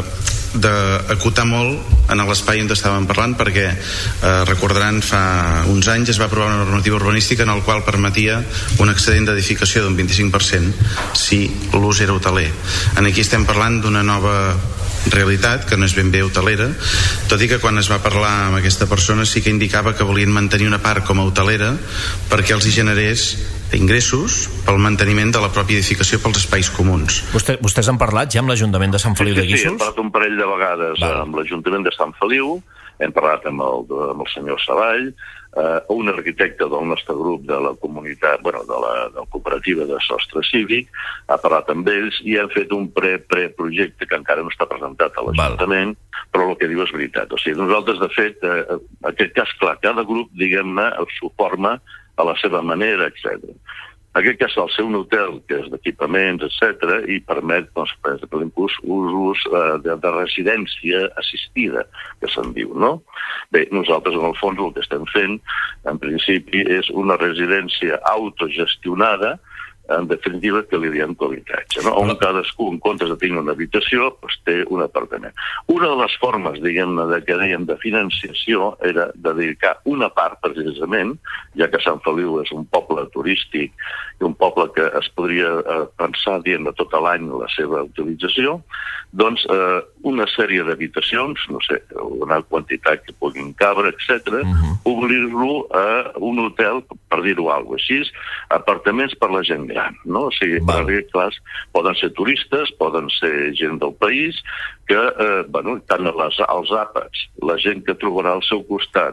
d'acotar molt en l'espai on estàvem parlant perquè, eh, recordaran, fa uns anys es va aprovar una normativa urbanística en el qual permetia un excedent d'edificació d'un vint-i-cinc per cent si l'ús era hoteler. Aquí estem parlant d'una nova realitat, que no és ben bé hotelera, tot i que quan es va parlar amb aquesta persona sí que indicava que volien mantenir una part com a hotelera perquè els hi generés ingressos pel manteniment de la pròpia edificació pels espais comuns. Vostè, vostès han parlat ja amb l'Ajuntament de Sant Feliu sí, sí, de Guíxols? Sí, hem parlat un parell de vegades Val. amb l'Ajuntament de Sant Feliu, hem parlat amb el, amb el senyor Savall, eh, un arquitecte del nostre grup de la comunitat, bueno, de la, de la cooperativa de Sostre Cívic, ha parlat amb ells i hem fet un pre-preprojecte que encara no està presentat a l'Ajuntament, Val. però el que diu és veritat. O sigui, nosaltres, de fet, eh, en aquest cas, clar, cada grup, diguem-ne, s'ho forma a la seva manera, etcètera. En aquest cas, el seu hotel, que és d'equipaments, etcètera, i permet, doncs, per exemple, usos eh, de, de residència assistida, que se'n diu, no? Bé, nosaltres, en el fons, el que estem fent, en principi, és una residència autogestionada, en definitiva, que li diem cohabitatge, no? On cadascú, en comptes de tenir una habitació, doncs té un apartament. Una de les formes, diguem-ne, de, que dèiem de financiació era dedicar una part, precisament, ja que Sant Feliu és un poble turístic i un poble que es podria eh, pensar, diguem-ne, tot l'any la seva utilització, doncs eh, una sèrie d'habitacions, no sé, una quantitat que puguin cabre, etcètera, uh-huh. obrir-lo a un hotel, per dir-ho alguna cosa així, apartaments per la gent gran, no? O sigui, perquè, clar, poden ser turistes, poden ser gent del país, que, eh, bueno, tant les, els àpats, la gent que trobarà al seu costat,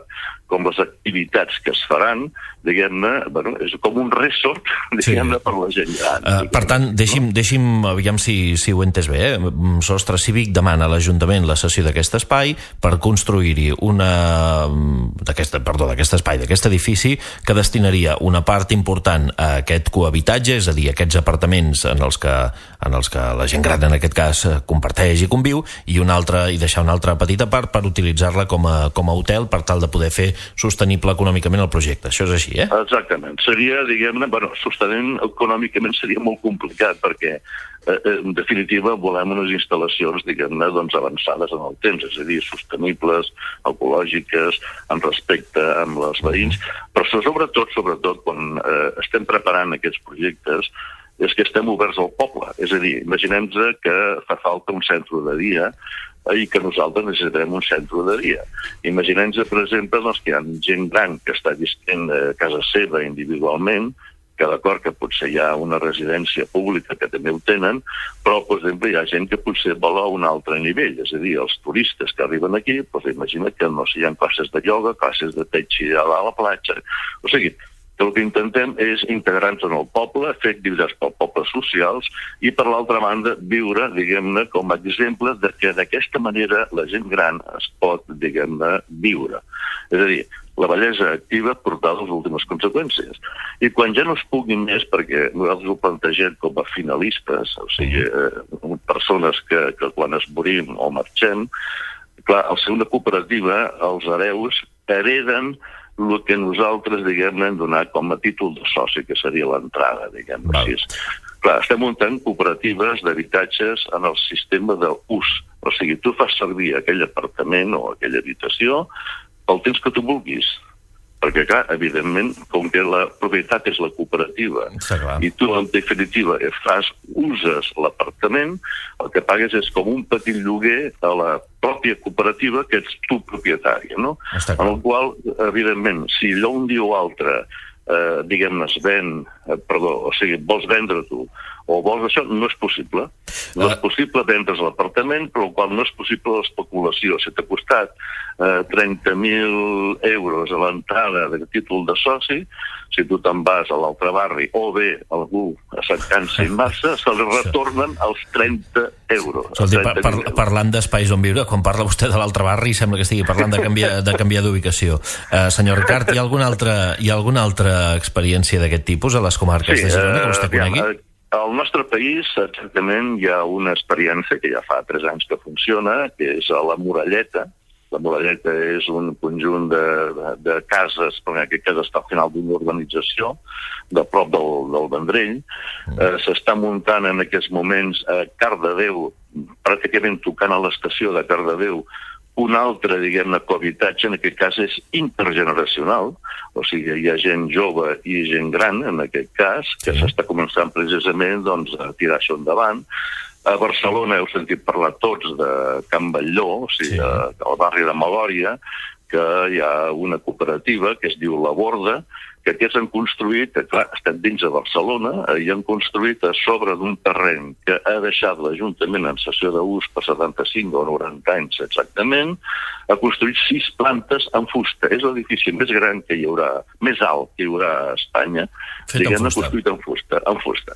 com les activitats que es faran, diguem-ne, bueno, és com un resort, diguem-ne, sí. per la gent gran. Uh, per tant, deixi'm, no? deixi'm aviam si, si ho he entès bé, eh? Sostre Cívic demana a l'Ajuntament la cessió d'aquest espai per construir-hi una... d'aquesta, perdó, d'aquest espai, d'aquest edifici, que destinaria una part important a aquest cohabitatge, és a dir, aquests apartaments en els que, en els que la gent gran, en aquest cas, comparteix i conviu, i una altra, i deixar una altra petita part per utilitzar-la com a, com a hotel per tal de poder fer sostenible econòmicament el projecte. Això és així, eh? Exactament. Seria, diguem-ne, bueno, sostenint econòmicament seria molt complicat perquè, eh, en definitiva, volem unes instal·lacions, diguem-ne, doncs avançades en el temps, és a dir, sostenibles, ecològiques, en respecte amb els veïns, però sobretot, sobretot, quan eh, estem preparant aquests projectes, és que estem oberts al poble. És a dir, imaginem-nos que fa falta un centre de dia i que nosaltres necessitem un centre de dia. Imaginem-nos, per exemple, doncs, que hi ha gent gran que està visquent a casa seva individualment, que d'acord que potser hi ha una residència pública que també ho tenen, però, per exemple, hi ha gent que potser vol a un altre nivell, és a dir, els turistes que arriben aquí, doncs imagina que no sé, hi ha classes de ioga, classes de tai chi a la platja, o sigui, que el que intentem és integrar-nos en el poble, fer activitats pel poble socials i, per l'altra banda, viure, diguem-ne, com a exemple de que d'aquesta manera la gent gran es pot, diguem-ne, viure. És a dir, la bellesa activa portar les últimes conseqüències. I quan ja no es pugui més, perquè nosaltres ho plantegem com a finalistes, o sigui, eh, persones que, que quan es morim o marxem, clar, al ser una cooperativa, els hereus hereden el que nosaltres, diguem-ne, hem donat com a títol de soci, que seria l'entrada, diguem-ne així. Clar, estem muntant cooperatives d'habitatges en el sistema d'ús. O sigui, tu fas servir aquell apartament o aquella habitació pel temps que tu vulguis. Perquè, clar, evidentment, com que la propietat és la cooperativa i tu, en definitiva, fas, uses l'apartament, el que pagues és com un petit lloguer a la pròpia cooperativa que ets tu propietari, no? En el qual, evidentment, si allò un dia o altre, eh, diguem-ne, es ven, eh, perdó, o sigui, vols vendre tu, o vols això, no és possible. No és possible vendre's l'apartament, però el qual no és possible l'especulació. Si t'ha costat eh, trenta mil euros a l'entrada de títol de soci, si tu te'n vas a l'altre barri, o bé algú se'n cansa i massa, se li retornen els trenta euros. Escolti, par par parlant d'espais on viure, quan parla vostè de l'altre barri, sembla que estigui parlant de canviar de canviar d'ubicació. Uh, senyor Ricart, hi ha alguna altra, hi ha alguna altra experiència d'aquest tipus a les comarques sí, de Girona que vostè conegui? Uh, Al nostre país, exactament, hi ha una experiència que ja fa tres anys que funciona, que és a la Morelleta. La Morelleta és un conjunt de, de, de cases, perquè aquest cas està al final d'una urbanització, de prop del, del Vendrell. Mm. Eh, S'està muntant en aquests moments a Cardedeu, pràcticament tocant a l'estació de Cardedeu, un altre, diguem-ne, cohabitatge, en aquest cas és intergeneracional, o sigui, hi ha gent jove i gent gran, en aquest cas, que s'està començant precisament doncs, a tirar això endavant. A Barcelona heu sentit parlar tots de Can Batlló, o sigui, sí. al barri de Malòria, que hi ha una cooperativa que es diu La Borda, que aquests han construït, que clar, estan dins de Barcelona, i han construït a sobre d'un terreny que ha deixat l'Ajuntament en sessió d'ús per setanta-cinc o noranta anys exactament, ha construït sis plantes en fusta. És l'edifici més gran que hi haurà, més alt que hi haurà a Espanya, diguem-ne, construït en fusta. En fusta.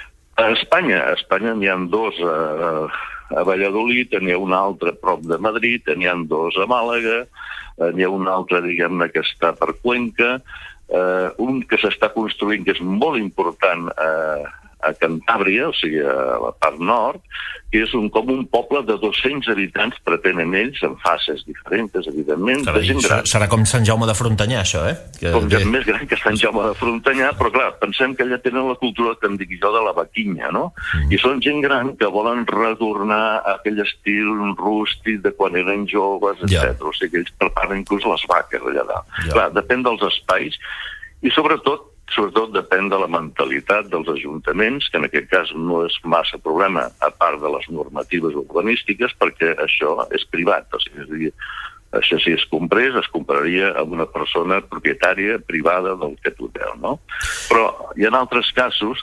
A Espanya, a Espanya n'hi ha dos a, a Valladolid, n'hi ha un altre a prop de Madrid, n'hi ha dos a Màlaga, n'hi ha un altre, diguem-ne, que està per Cuenca, Uh, un que s'està construint, que és molt important uh, a Cantàbria, o sigui, a la part nord, que és un, com un poble de dos-cents habitants, pretenen ells, en fases diferents, evidentment, Carai, de gent gran. Serà com Sant Jaume de Frontanyà, això, eh? Que... Com gent més gran que Sant Jaume de Frontanyà, però clar, pensem que allà tenen la cultura que em dic jo de la vaquinya, no? Mm. I són gent gran que volen retornar a aquell estil rústic de quan eren joves, etcètera. Yeah. O sigui, ells preparen inclús les vaques allà dalt. Yeah. Clar, depèn dels espais i sobretot sobretot depèn de la mentalitat dels ajuntaments, que en aquest cas no és massa problema, a part de les normatives urbanístiques, perquè això és privat. O sigui, és a dir, això si es comprés, es compraria amb una persona propietària privada del aquest hotel, no? Però hi ha altres casos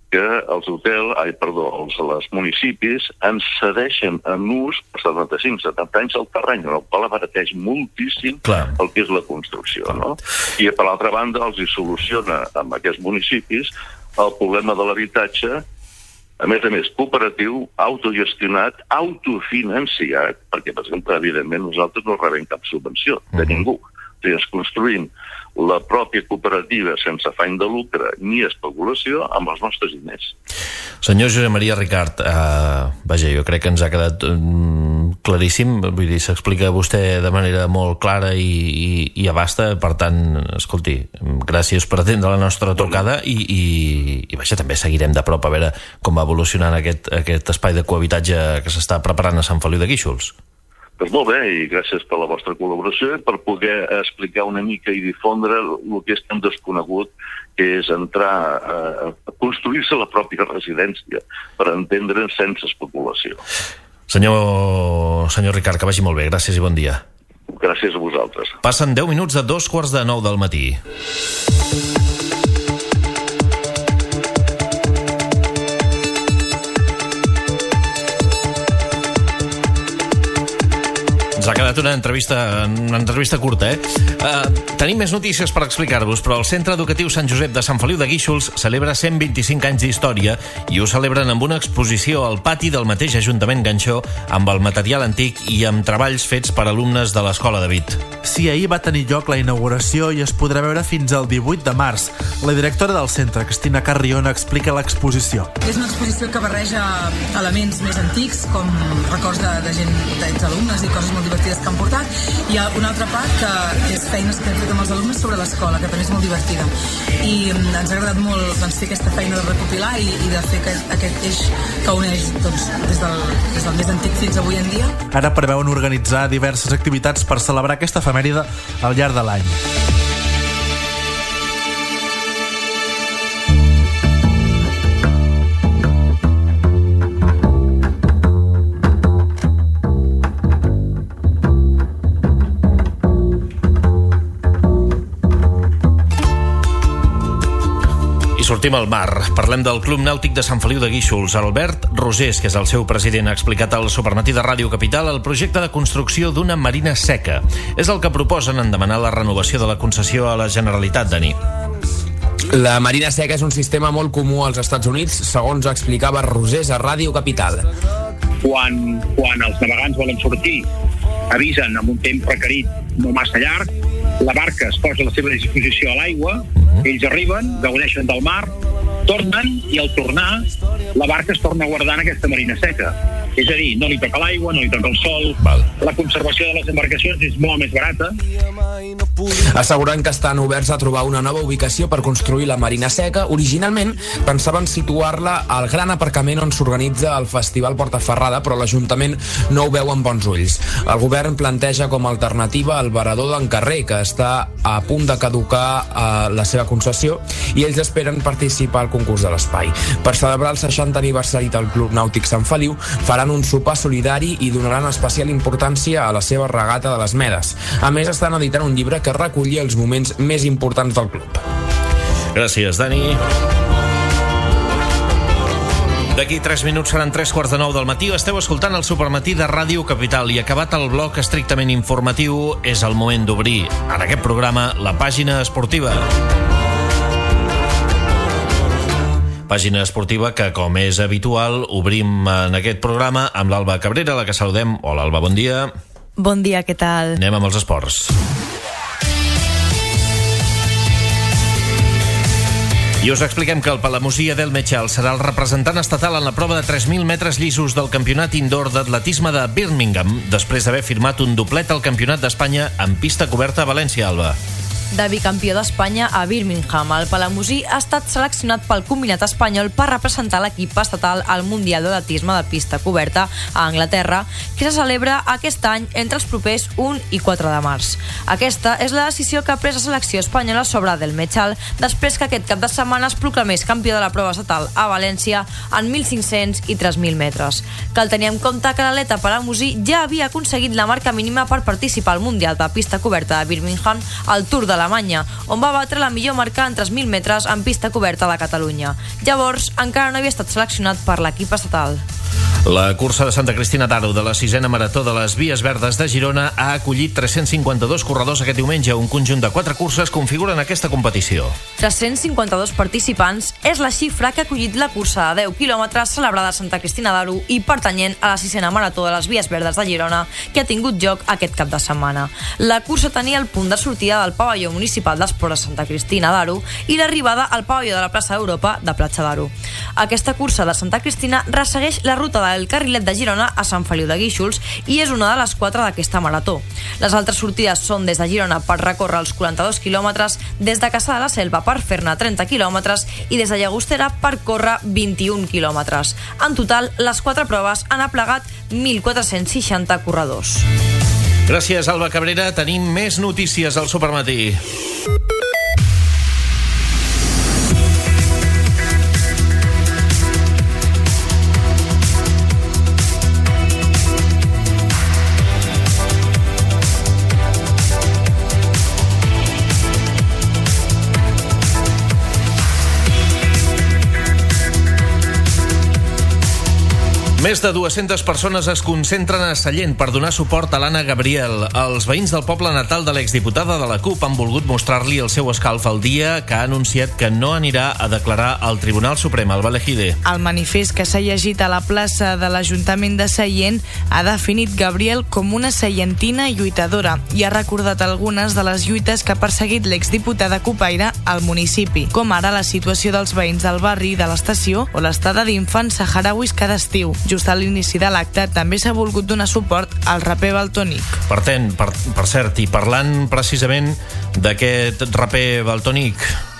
que els hotels, ai, perdó, els, els municipis ens cedeixen en ús per setanta-cinc setanta anys el terreny, el qual abarateix moltíssim Clar. el que és la construcció, no? I per l'altra banda els hi soluciona amb aquests municipis el problema de l'habitatge, a més a més, cooperatiu, autogestionat, autofinanciat, perquè, per exemple, evidentment, nosaltres no rebem cap subvenció de ningú. O sigui, ens construïm la pròpia cooperativa sense afany de lucre ni especulació amb els nostres diners. Senyor Josep Maria Ricart, eh, vaja, jo crec que ens ha quedat um, claríssim, vull dir, s'explica vostè de manera molt clara i, i, i abasta, per tant, escolti, gràcies per atendre la nostra trucada i, i, i vaja, també seguirem de prop a veure com va evolucionant aquest, aquest espai de cohabitatge que s'està preparant a Sant Feliu de Guíxols. Doncs molt bé, i gràcies per la vostra col·laboració i per poder explicar una mica i difondre el que és tan desconegut, que és entrar a, a construir-se la pròpia residència per entendre'n sense especulació. Senyor, senyor Ricart, que vagi molt bé. Gràcies i bon dia. Gràcies a vosaltres. Passen deu minuts de dos quarts de nou del matí. Ens ha quedat una entrevista, una entrevista curta, eh? Uh, tenim més notícies per explicar-vos, però el Centre Educatiu Sant Josep de Sant Feliu de Guíxols celebra cent vint-i-cinc anys d'història i ho celebren amb una exposició al pati del mateix Ajuntament Ganxó amb el material antic i amb treballs fets per alumnes de l'Escola de Vit. Sí, ahir va tenir lloc la inauguració i es podrà veure fins al divuit de març. La directora del centre, Cristina Carriona, explica l'exposició. És una exposició que barreja elements més antics, com records de, de gent, d'alumnes i coses molt divertides que han portat. Hi ha una altra part que, que és feines que hem fet amb els alumnes sobre l'escola, que també és molt divertida. I ens ha agradat molt doncs, fer aquesta feina de recopilar i, i de fer aquest, aquest eix que uneix doncs, des, del, des del més antic fins avui en dia. Ara preveuen organitzar diverses activitats per celebrar aquesta efemèride al llarg de l'any. Sortim al mar. Parlem del Club Nàutic de Sant Feliu de Guíxols. Albert Rosés, que és el seu president, ha explicat al Supermatí de Ràdio Capital el projecte de construcció d'una marina seca. És el que proposen en demanar la renovació de la concessió a la Generalitat, Dani. La marina seca és un sistema molt comú als Estats Units, segons explicava Rosés a Ràdio Capital. Quan, quan els navegants volen sortir, avisen amb un temps requerit no massa llarg, la barca es posa a la seva disposició a l'aigua, ells arriben, gaudeixen del mar, tornen i al tornar la barca es torna a guardar en aquesta marina seca. És a dir, no li toca l'aigua, no li toca el sol, Val. La conservació de les embarcacions és molt més barata. Asseguren que estan oberts a trobar una nova ubicació per construir la marina seca. Originalment pensaven situar-la al gran aparcament on s'organitza el Festival Portaferrada, però l'Ajuntament no ho veu amb bons ulls. El govern planteja com a alternativa el varador d'en Carrer, que està a punt de caducar eh, la seva concessió, i ells esperen participar al concurs de l'espai. Per celebrar el seixantè aniversari del Club Nàutic Sant Feliu, faran un sopar solidari i donaran especial importància a la seva regata de les Medes. A més, estan editant un llibre que recollia els moments més importants del club. Gràcies, Dani. D'aquí tres minuts seran tres quarts de nou del matí. Esteu escoltant el Supermatí de Ràdio Capital i acabat el bloc estrictament informatiu, és el moment d'obrir en aquest programa la pàgina esportiva. Pàgina esportiva que, com és habitual, obrim en aquest programa amb l'Alba Cabrera, la que saludem. Hola, Alba, bon dia. Bon dia, què tal? Anem amb els esports. I us expliquem que el palamosí Adel Mechal serà el representant estatal en la prova de tres mil metres llisos del campionat indoor d'atletisme de Birmingham, després d'haver firmat un doblet al campionat d'Espanya en pista coberta a València, Alba. De bicampió d'Espanya a Birmingham, el palamosí ha estat seleccionat pel combinat espanyol per representar l'equip estatal al Mundial d'Atletisme de pista coberta a Anglaterra, que se celebra aquest any entre els propers un i quatre de març. Aquesta és la decisió que ha pres la selecció espanyola sobre Adel Mechal després que aquest cap de setmana es proclamés campió de la prova estatal a València en mil cinc-cents i tres mil metres. Cal tenir en compte que l'atleta palamosí ja havia aconseguit la marca mínima per participar al Mundial de pista coberta de Birmingham al Tour de Alemanya, on va batre la millor marca en tres mil metres en pista coberta de Catalunya. Llavors, encara no havia estat seleccionat per l'equip estatal. La cursa de Santa Cristina d'Aro de la sisena marató de les Vies Verdes de Girona ha acollit tres-cents cinquanta-dos corredors aquest diumenge. Un conjunt de quatre curses configuren aquesta competició. tres-cents cinquanta-dos participants és la xifra que ha acollit la cursa de deu quilòmetres celebrada a Santa Cristina d'Aro i pertanyent a la sisena marató de les Vies Verdes de Girona, que ha tingut lloc aquest cap de setmana. La cursa tenia el punt de sortida del pavelló municipal d'Esports de Santa Cristina d'Aro i l'arribada al pavelló de la plaça d'Europa de Platja d'Aro. Aquesta cursa de Santa Cristina ressegueix la ruta del Carrilet de Girona a Sant Feliu de Guíxols i és una de les quatre d'aquesta marató. Les altres sortides són des de Girona per recórrer els quaranta-dos quilòmetres, des de Cassà de la Selva per fer-ne trenta quilòmetres i des de Llagostera per córrer vint-i-un quilòmetres. En total, les quatre proves han aplegat mil quatre-cents seixanta corredors. Gràcies, Alba Cabrera. Tenim més notícies al Supermatí. Més de dues-centes persones es concentren a Sallent per donar suport a l'Anna Gabriel. Els veïns del poble natal de l'exdiputada de la CUP han volgut mostrar-li el seu escalf el dia que ha anunciat que no anirà a declarar al Tribunal Suprem. Alba Lejide. El manifest que s'ha llegit a la plaça de l'Ajuntament de Sallent ha definit Gabriel com una sallentina lluitadora i ha recordat algunes de les lluites que ha perseguit l'exdiputada cupaire al municipi, com ara la situació dels veïns del barri de l'estació o l'estada d'infants saharauis cada estiu. Just a l'inici de l'acte també s'ha volgut donar suport al raper Valtònic. Per, ten, per, per cert, i parlant precisament d'aquest raper Valtònic.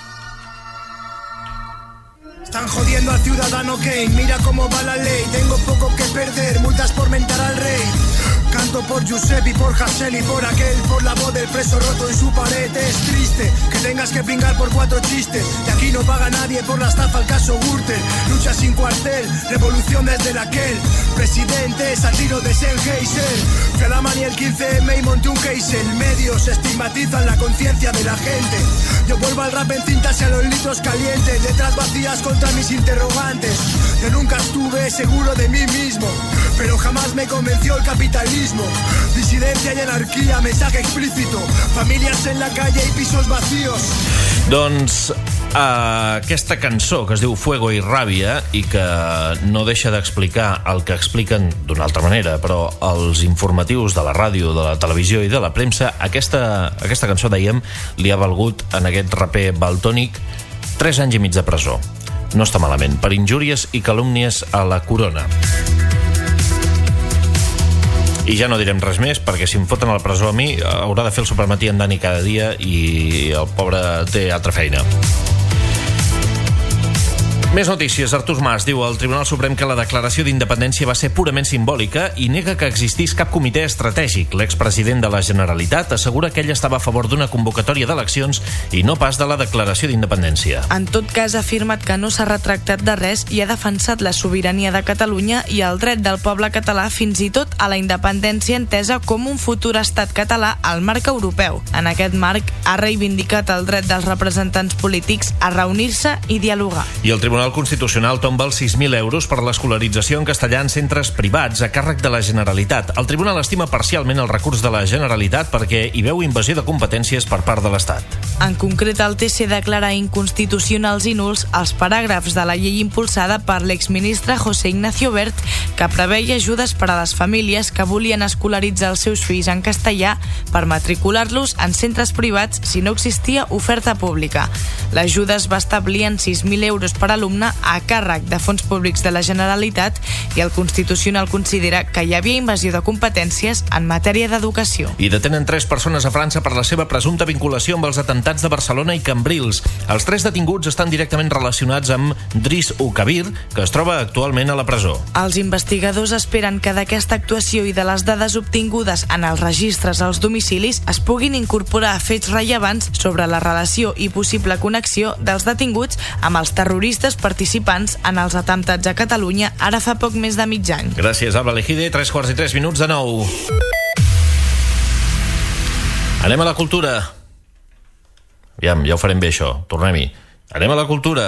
Están jodiendo al ciudadano Kane, mira cómo va la ley, tengo poco que perder, multas por mentar al rey. Canto por Giuseppe, por Hassel y por aquel, por la voz del preso roto en su pared. Es triste que tengas que pringar por cuatro chistes, y aquí no paga nadie por la estafa al caso Gürtel. Lucha sin cuartel, revolución desde la aquel. Presidente, es al tiro de Sennheiser. Fui a la mani el quince eme y monté un Keisel. Medios estigmatizan la conciencia de la gente. Yo vuelvo al rap en cintas y a los litros calientes, letras vacías contra mis interrogantes. Yo nunca estuve seguro de mí mismo, pero jamás me convenció el capitalismo. Disidencia y anarquía, mensaje explícito. Familias en la calle y pisos vacíos. Doncs uh, aquesta cançó que es diu Fuego i Ràbia i que no deixa d'explicar el que expliquen d'una altra manera, però els informatius de la ràdio, de la televisió i de la premsa, aquesta, aquesta cançó, dèiem, li ha valgut en aquest raper Valtònic tres anys i mig de presó. No està malament, per injúries i calúmnies a la corona. I ja no direm res més, perquè si em foten a la presó a mi, haurà de fer el Supermatí en Dani cada dia i el pobre té altra feina. Més notícies. Artur Mas diu al Tribunal Suprem que la declaració d'independència va ser purament simbòlica i nega que existís cap comitè estratègic. L'expresident de la Generalitat assegura que ell estava a favor d'una convocatòria d'eleccions i no pas de la declaració d'independència. En tot cas, ha afirmat que no s'ha retractat de res i ha defensat la sobirania de Catalunya i el dret del poble català fins i tot a la independència entesa com un futur estat català al marc europeu. En aquest marc, ha reivindicat el dret dels representants polítics a reunir-se i dialogar. I el Tribunal El Constitucional tomba els sis mil euros per l'escolarització en castellà en centres privats a càrrec de la Generalitat. El Tribunal estima parcialment el recurs de la Generalitat perquè hi veu invasió de competències per part de l'Estat. En concret, el T C declara inconstitucionals i nuls els paràgrafs de la llei impulsada per l'exministre José Ignacio Wert que preveia ajudes per a les famílies que volien escolaritzar els seus fills en castellà per matricular-los en centres privats si no existia oferta pública. L'ajuda es va establir en sis mil euros per alumne a càrrec de fons públics de la Generalitat i el Constitucional considera que hi havia invasió de competències en matèria d'educació. I detenen tres persones a França per la seva presumpta vinculació amb els atentats de Barcelona i Cambrils. Els tres detinguts estan directament relacionats amb Driss Ukabir, que es troba actualment a la presó. Els investigadors esperen que d'aquesta actuació i de les dades obtingudes en els registres als domicilis es puguin incorporar fets rellevants sobre la relació i possible connexió dels detinguts amb els terroristes participants en els atemptats a Catalunya ara fa poc més de mig any. Gràcies, Alba Lejide. Tres quarts i tres minuts de nou. Anem a la cultura. Ja, ja ho farem bé, això. Tornem-hi. Anem a la cultura.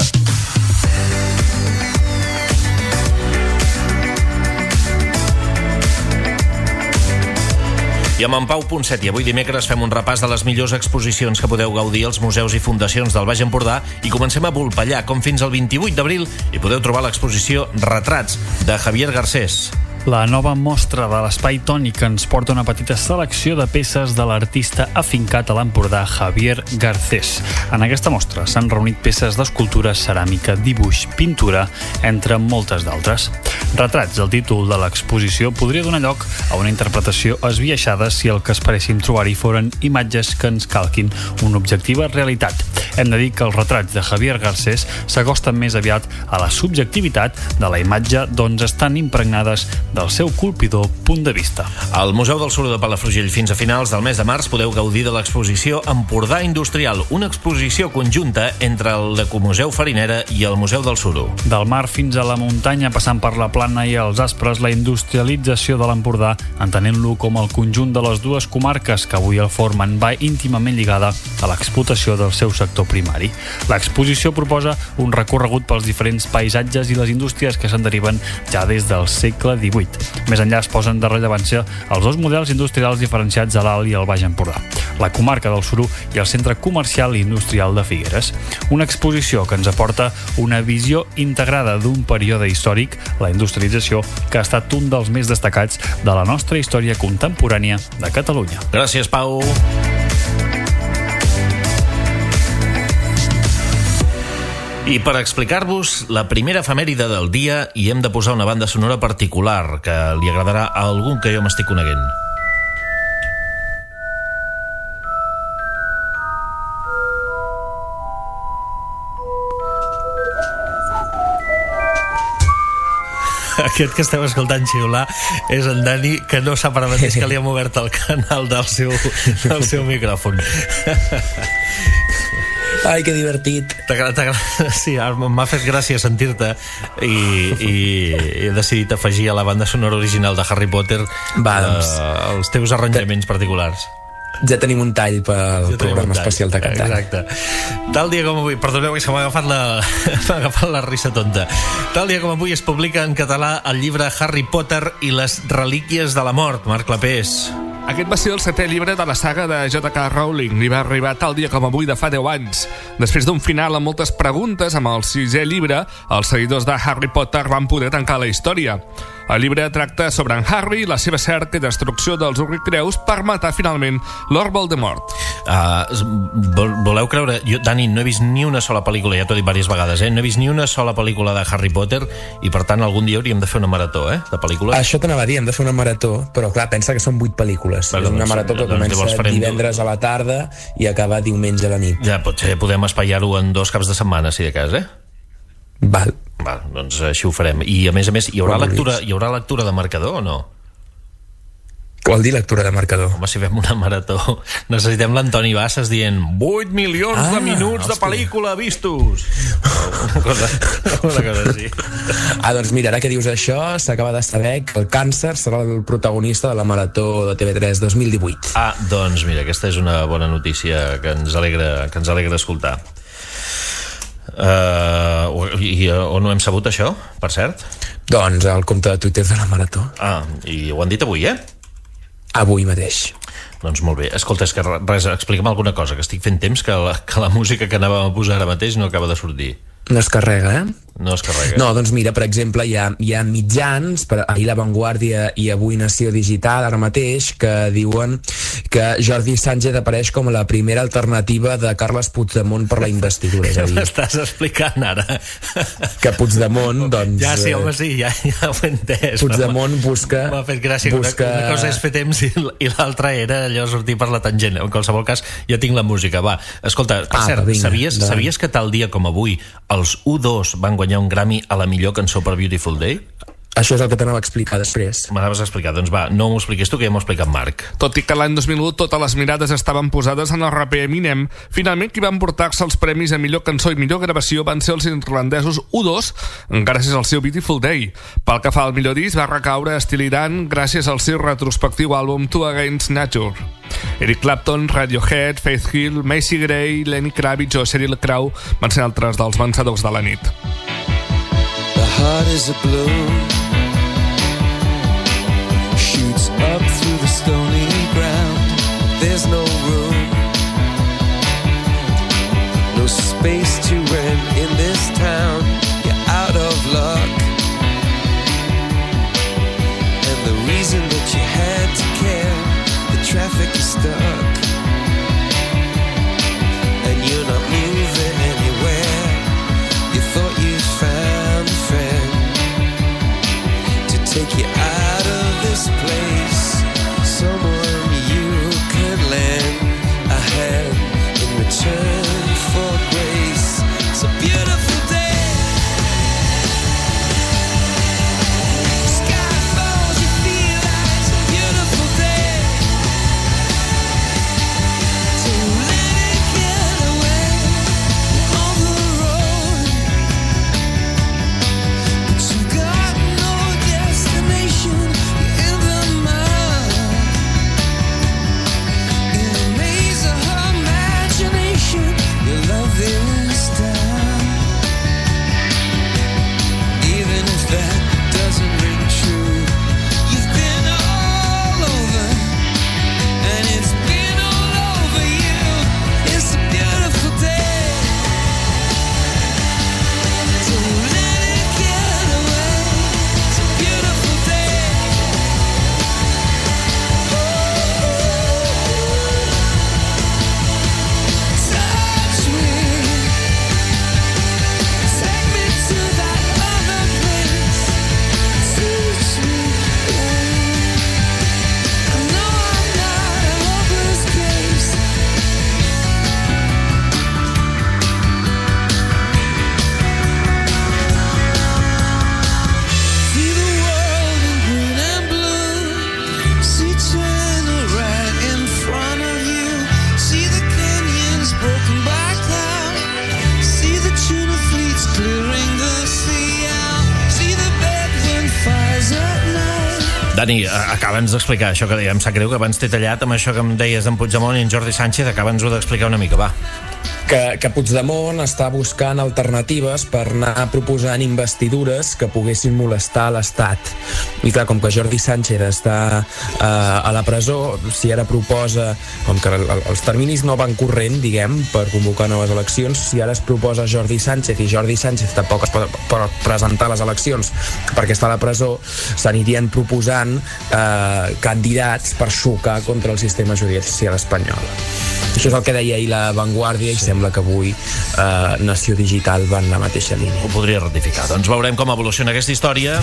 I amb en Pau Ponset, i avui dimecres fem un repàs de les millors exposicions que podeu gaudir als museus i fundacions del Baix Empordà i comencem a Volpellà, com fins al vint-i-vuit d'abril hi podeu trobar l'exposició Retrats, de Javier Garcés. La nova mostra de l'Espai Tònic ens porta una petita selecció de peces de l'artista afincat a l'Empordà, Javier Garcés. En aquesta mostra s'han reunit peces d'escultura, ceràmica, dibuix, pintura, entre moltes d'altres. Retrats, el títol de l'exposició, podria donar lloc a una interpretació esbiaixada si el que esperéssim trobar-hi foren imatges que ens calquin una objectiva realitat. Hem de dir que els retrats de Javier Garcés s'acosten més aviat a la subjectivitat de la imatge d'on estan impregnades del seu colpidor punt de vista. Al Museu del Suro de Palafrugell fins a finals del mes de març podeu gaudir de l'exposició Empordà Industrial, una exposició conjunta entre el Ecomuseu Farinera i el Museu del Suro. Del mar fins a la muntanya, passant per la plana i els aspres, la industrialització de l'Empordà, entenent-lo com el conjunt de les dues comarques que avui el formen, va íntimament lligada a l'explotació del seu sector primari. L'exposició proposa un recorregut pels diferents paisatges i les indústries que se'n deriven ja des del segle divuit. Més enllà es posen de rellevància els dos models industrials diferenciats a l'Alt i al Baix Empordà, la comarca del Suro i el centre comercial i industrial de Figueres. Una exposició que ens aporta una visió integrada d'un període històric, la industrialització, que ha estat un dels més destacats de la nostra història contemporània de Catalunya. Gràcies, Pau. I per explicar-vos la primera efemèride del dia hi hem de posar una banda sonora particular que li agradarà a algun que jo m'estic coneguent. Aquest que esteu escoltant xiular és en Dani, que no sap ara mateix que li hem obert el canal del seu, del seu micròfon. Ai, que divertit. Sí, m'ha fet gràcia sentir-te i, i he decidit afegir a la banda sonora original de Harry Potter Va, doncs, uh, els teus arranjaments particulars. Ja tenim un tall pel ja programa especial de Qatar. Exacte. Tal dia com avui, perdoneu que m'ha agafat la m'ha agafat la risa tonta. Tal dia com avui es publica en català el llibre Harry Potter i les relíquies de la mort. Marc Clapés. Aquest va ser el setè llibre de la saga de J K Rowling i va arribar tal dia com avui de fa deu anys. Després d'un final amb moltes preguntes, amb el sisè llibre, els seguidors de Harry Potter van poder tancar la història. El llibre tracta sobre en Harry i la seva cerca i destrucció dels Horcruxes per matar finalment Lord Voldemort. Uh, voleu creure... Jo, Dani, no he vist ni una sola pel·lícula, ja t'ho he dit diverses vegades, eh? No he vist ni una sola pel·lícula de Harry Potter i per tant algun dia hauríem de fer una marató, eh? De pel·lícules. Això t'anava a dir, hem de fer una marató, però clar, pensa que són vuit pel·lícules. Bueno, és una marató que comença divendres a la tarda i acaba diumenge a la nit. Ja, potser podem espaiar-ho en dos caps de setmana, si de cas, eh? Val. Val, doncs així ho farem. I a més a més, hi haurà, lectura, hi haurà lectura de marcador o no? Què vol dir lectura de marcador? Home, si fem una marató necessitem l'Antoni Bassas dient vuit milions ah, de minuts hòstia. de pel·lícula vistos. Una cosa, una cosa així. Ah, doncs mira, ara que dius això, s'acaba de saber que el càncer serà el protagonista de la marató de T V tres dos mil divuit. Ah, doncs mira, aquesta és una bona notícia que ens alegra, que ens alegra escoltar. Uh, i, o no hem sabut això, per cert? Doncs el compte de Twitter de la marató. Ah, i ho han dit avui, eh? Avui mateix. Doncs molt bé. Escolta, és que res, explica'm alguna cosa, que estic fent temps que la, que la música que anàvem a posar ara mateix no acaba de sortir. No es carrega, eh? No es carrega. No, doncs mira, per exemple, hi ha, hi ha mitjans, per ahir La Vanguardia i avui Nació Digital, ara mateix, que diuen que Jordi Sánchez apareix com la primera alternativa de Carles Puigdemont per la investidura. Què m'estàs explicant ara? Que Puigdemont, doncs... Ja, sí, home, sí, ja, ja ho he entès. Puigdemont busca... M'ha fet gràcia busca... una, una cosa és fer temps i, i l'altra era allò sortir per la tangent. En qualsevol cas, ja tinc la música. Va, escolta, per ah, cert, vinga, sabies, sabies que tal dia com avui els U dos van guanyar un Grammy a la millor cançó per Beautiful Day? Això és el que t'anava a explicar després. M'anaves a explicar, doncs va, no m'ho expliquis tu, que ja m'ho ha explicat Marc. Tot i que l'any dos mil u totes les mirades estaven posades en el raper Eminem, finalment qui van portar-se els premis a millor cançó i millor gravació van ser els irlandesos U dos, gràcies al seu Beautiful Day. Pel que fa al millor disc, va recaure Steely Dan gràcies al seu retrospectiu àlbum Two Against Nature. Eric Clapton, Radiohead, Faith Hill, Macy Gray, Lenny Kravitz o Sheryl Crow van ser altres dels vencedors de la nit. The heart is a blue, shoots up through the stony ground. There's no room, no space to rent in this town. You're out of luck, and the reason that you had to care, the traffic is stuck, and you're not moving anywhere. You thought you found a friend to take you out of this place, someone you could lend a hand in return for grace. It's a beautiful day. Sky falls, you feel like it's a beautiful day. So let it get away on the road, but you got no destination. You're in the mud, in a maze of her imagination. Your love is down, even if that doesn't ring true. You've been all over, and it's been all over you. It's a beautiful day. So let it get away. It's a beautiful day. Touch me, take me to that other place. Teach me. I know I'm not a hopeless case. See the world in green and blue. See China right in front of you. See the canyons broken by cloud. See the tuna fleets clearing the sea out. See the bedroom fires at night. Dani, acaba'ns d'explicar això que dèiem. Em sap greu que abans t'he tallat amb això que em deies d'en Puigdemont i en Jordi Sánchez. Acaba'ns-ho d'explicar una mica, va. Que, que Puigdemont està buscant alternatives per anar proposant investidures que poguessin molestar l'Estat. I clar, com que Jordi Sánchez està eh, a la presó, si ara proposa, com que el, els terminis no van corrent, diguem, per convocar noves eleccions, si ara es proposa Jordi Sánchez i Jordi Sánchez tampoc es pot, pot presentar a les eleccions perquè està a la presó, s'anirien proposant eh, candidats per xocar contra el sistema judicial espanyol. Això és el que deia ahir La Vanguardia i sembla que avui eh, Nació Digital va en la mateixa línia. Ho podria ratificar. Doncs veurem com evoluciona aquesta història.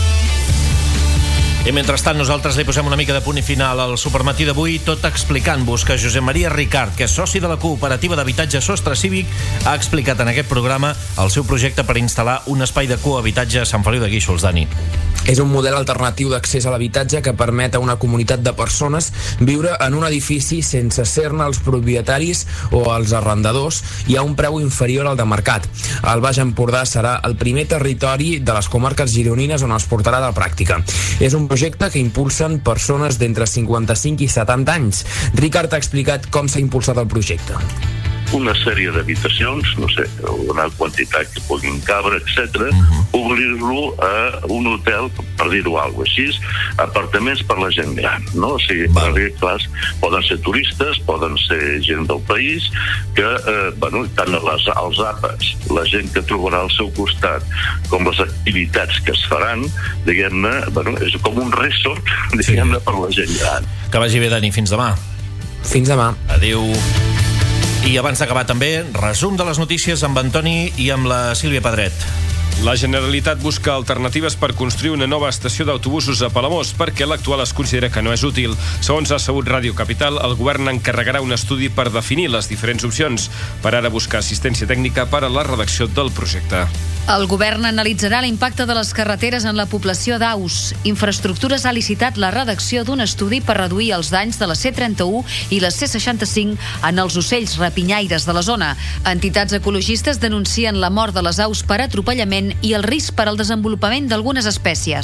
I mentrestant nosaltres li posem una mica de punt i final al Supermatí d'avui, tot explicant-vos que Josep Maria Ricart, que és soci de la cooperativa d'habitatge Sostre Cívic, ha explicat en aquest programa el seu projecte per instal·lar un espai de cohabitatge a Sant Feliu de Guíxols, Dani. És un model alternatiu d'accés a l'habitatge que permet a una comunitat de persones viure en un edifici sense ser-ne els propietaris o els arrendadors i a un preu inferior al de mercat. El Baix Empordà serà el primer territori de les comarques gironines on es portarà a la pràctica. És un projecte que impulsen persones d'entre cinquanta-cinc i setanta anys. Ricart ha explicat com s'ha impulsat el projecte. Una sèrie d'habitacions, no sé, una quantitat que puguin cabre, etcètera, uh-huh. obrir-lo a un hotel, per dir-ho alguna cosa així, apartaments per la gent gran, no? O sigui, perquè, clar, poden ser turistes, poden ser gent del país, que, eh, bueno, tant les, els àpats, la gent que trobarà al seu costat, com les activitats que es faran, diguem-ne, bueno, és com un resort, diguem-ne, per la gent gran. Que vagi bé, Dani, fins demà. Fins demà. Adéu. I abans d'acabar també, resum de les notícies amb Antoni i amb la Sílvia Pedret. La Generalitat busca alternatives per construir una nova estació d'autobusos a Palamós perquè l'actual es considera que no és útil. Segons ha sabut Ràdio Capital, el govern encarregarà un estudi per definir les diferents opcions, per ara buscar assistència tècnica per a la redacció del projecte. El govern analitzarà l'impacte de les carreteres en la població d'Aus. Infraestructures ha licitat la redacció d'un estudi per reduir els danys de la C trenta-u i la C seixanta-cinc en els ocells rapinyaires de la zona. Entitats ecologistes denuncien la mort de les aus per atropellament i el risc per al desenvolupament d'algunes espècies.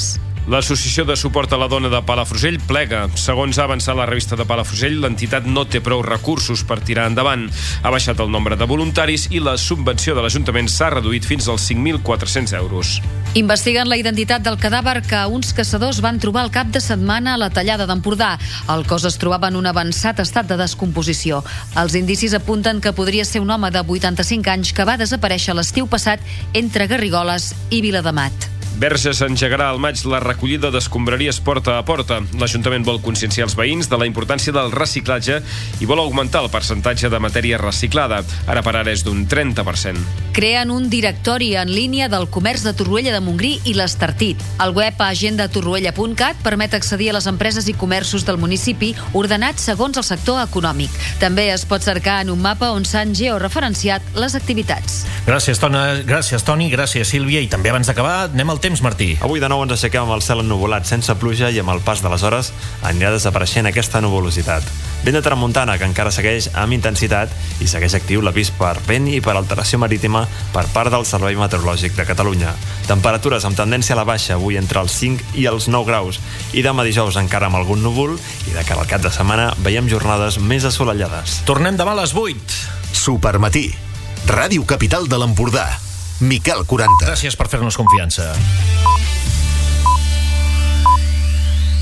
L'Associació de Suport a la Dona de Palafrugell plega. Segons ha avançat la revista de Palafrugell, l'entitat no té prou recursos per tirar endavant. Ha baixat el nombre de voluntaris i la subvenció de l'Ajuntament s'ha reduït fins als cinc mil quatre-cents euros. Investiguen la identitat del cadàver que uns caçadors van trobar el cap de setmana a la Tallada d'Empordà. El cos es trobava en un avançat estat de descomposició. Els indicis apunten que podria ser un home de vuitanta-cinc anys que va desaparèixer l'estiu passat entre Garrigoles i Viladamat. Verges engegarà al maig la recollida d'escombraries porta a porta. L'Ajuntament vol conscienciar els veïns de la importància del reciclatge i vol augmentar el percentatge de matèria reciclada. Ara per ara és d'un trenta per cent. Creen un directori en línia del comerç de Torroella de Montgrí i l'Estartit. El web agenda torroella punt cat permet accedir a les empreses i comerços del municipi ordenats segons el sector econòmic. També es pot cercar en un mapa on s'han georreferenciat les activitats. Gràcies, Tona, gràcies, Toni, gràcies, Sílvia. I també abans d'acabar, anem al temps, Martí. Avui de nou ens aixequem amb el cel ennuvolat sense pluja i amb el pas de les hores anirà desapareixent aquesta nuvolositat. Vent de tramuntana que encara segueix amb intensitat i segueix actiu l'avís per vent i per alteració marítima per part del Servei Meteorològic de Catalunya. Temperatures amb tendència a la baixa avui entre els cinc i els nou graus i demà dijous encara amb algun núvol i de cara al cap de setmana veiem jornades més assolellades. Tornem demà a les vuit. Supermatí. Ràdio Capital de l'Empordà. Miquel quaranta. Gràcies per fer-nos confiança.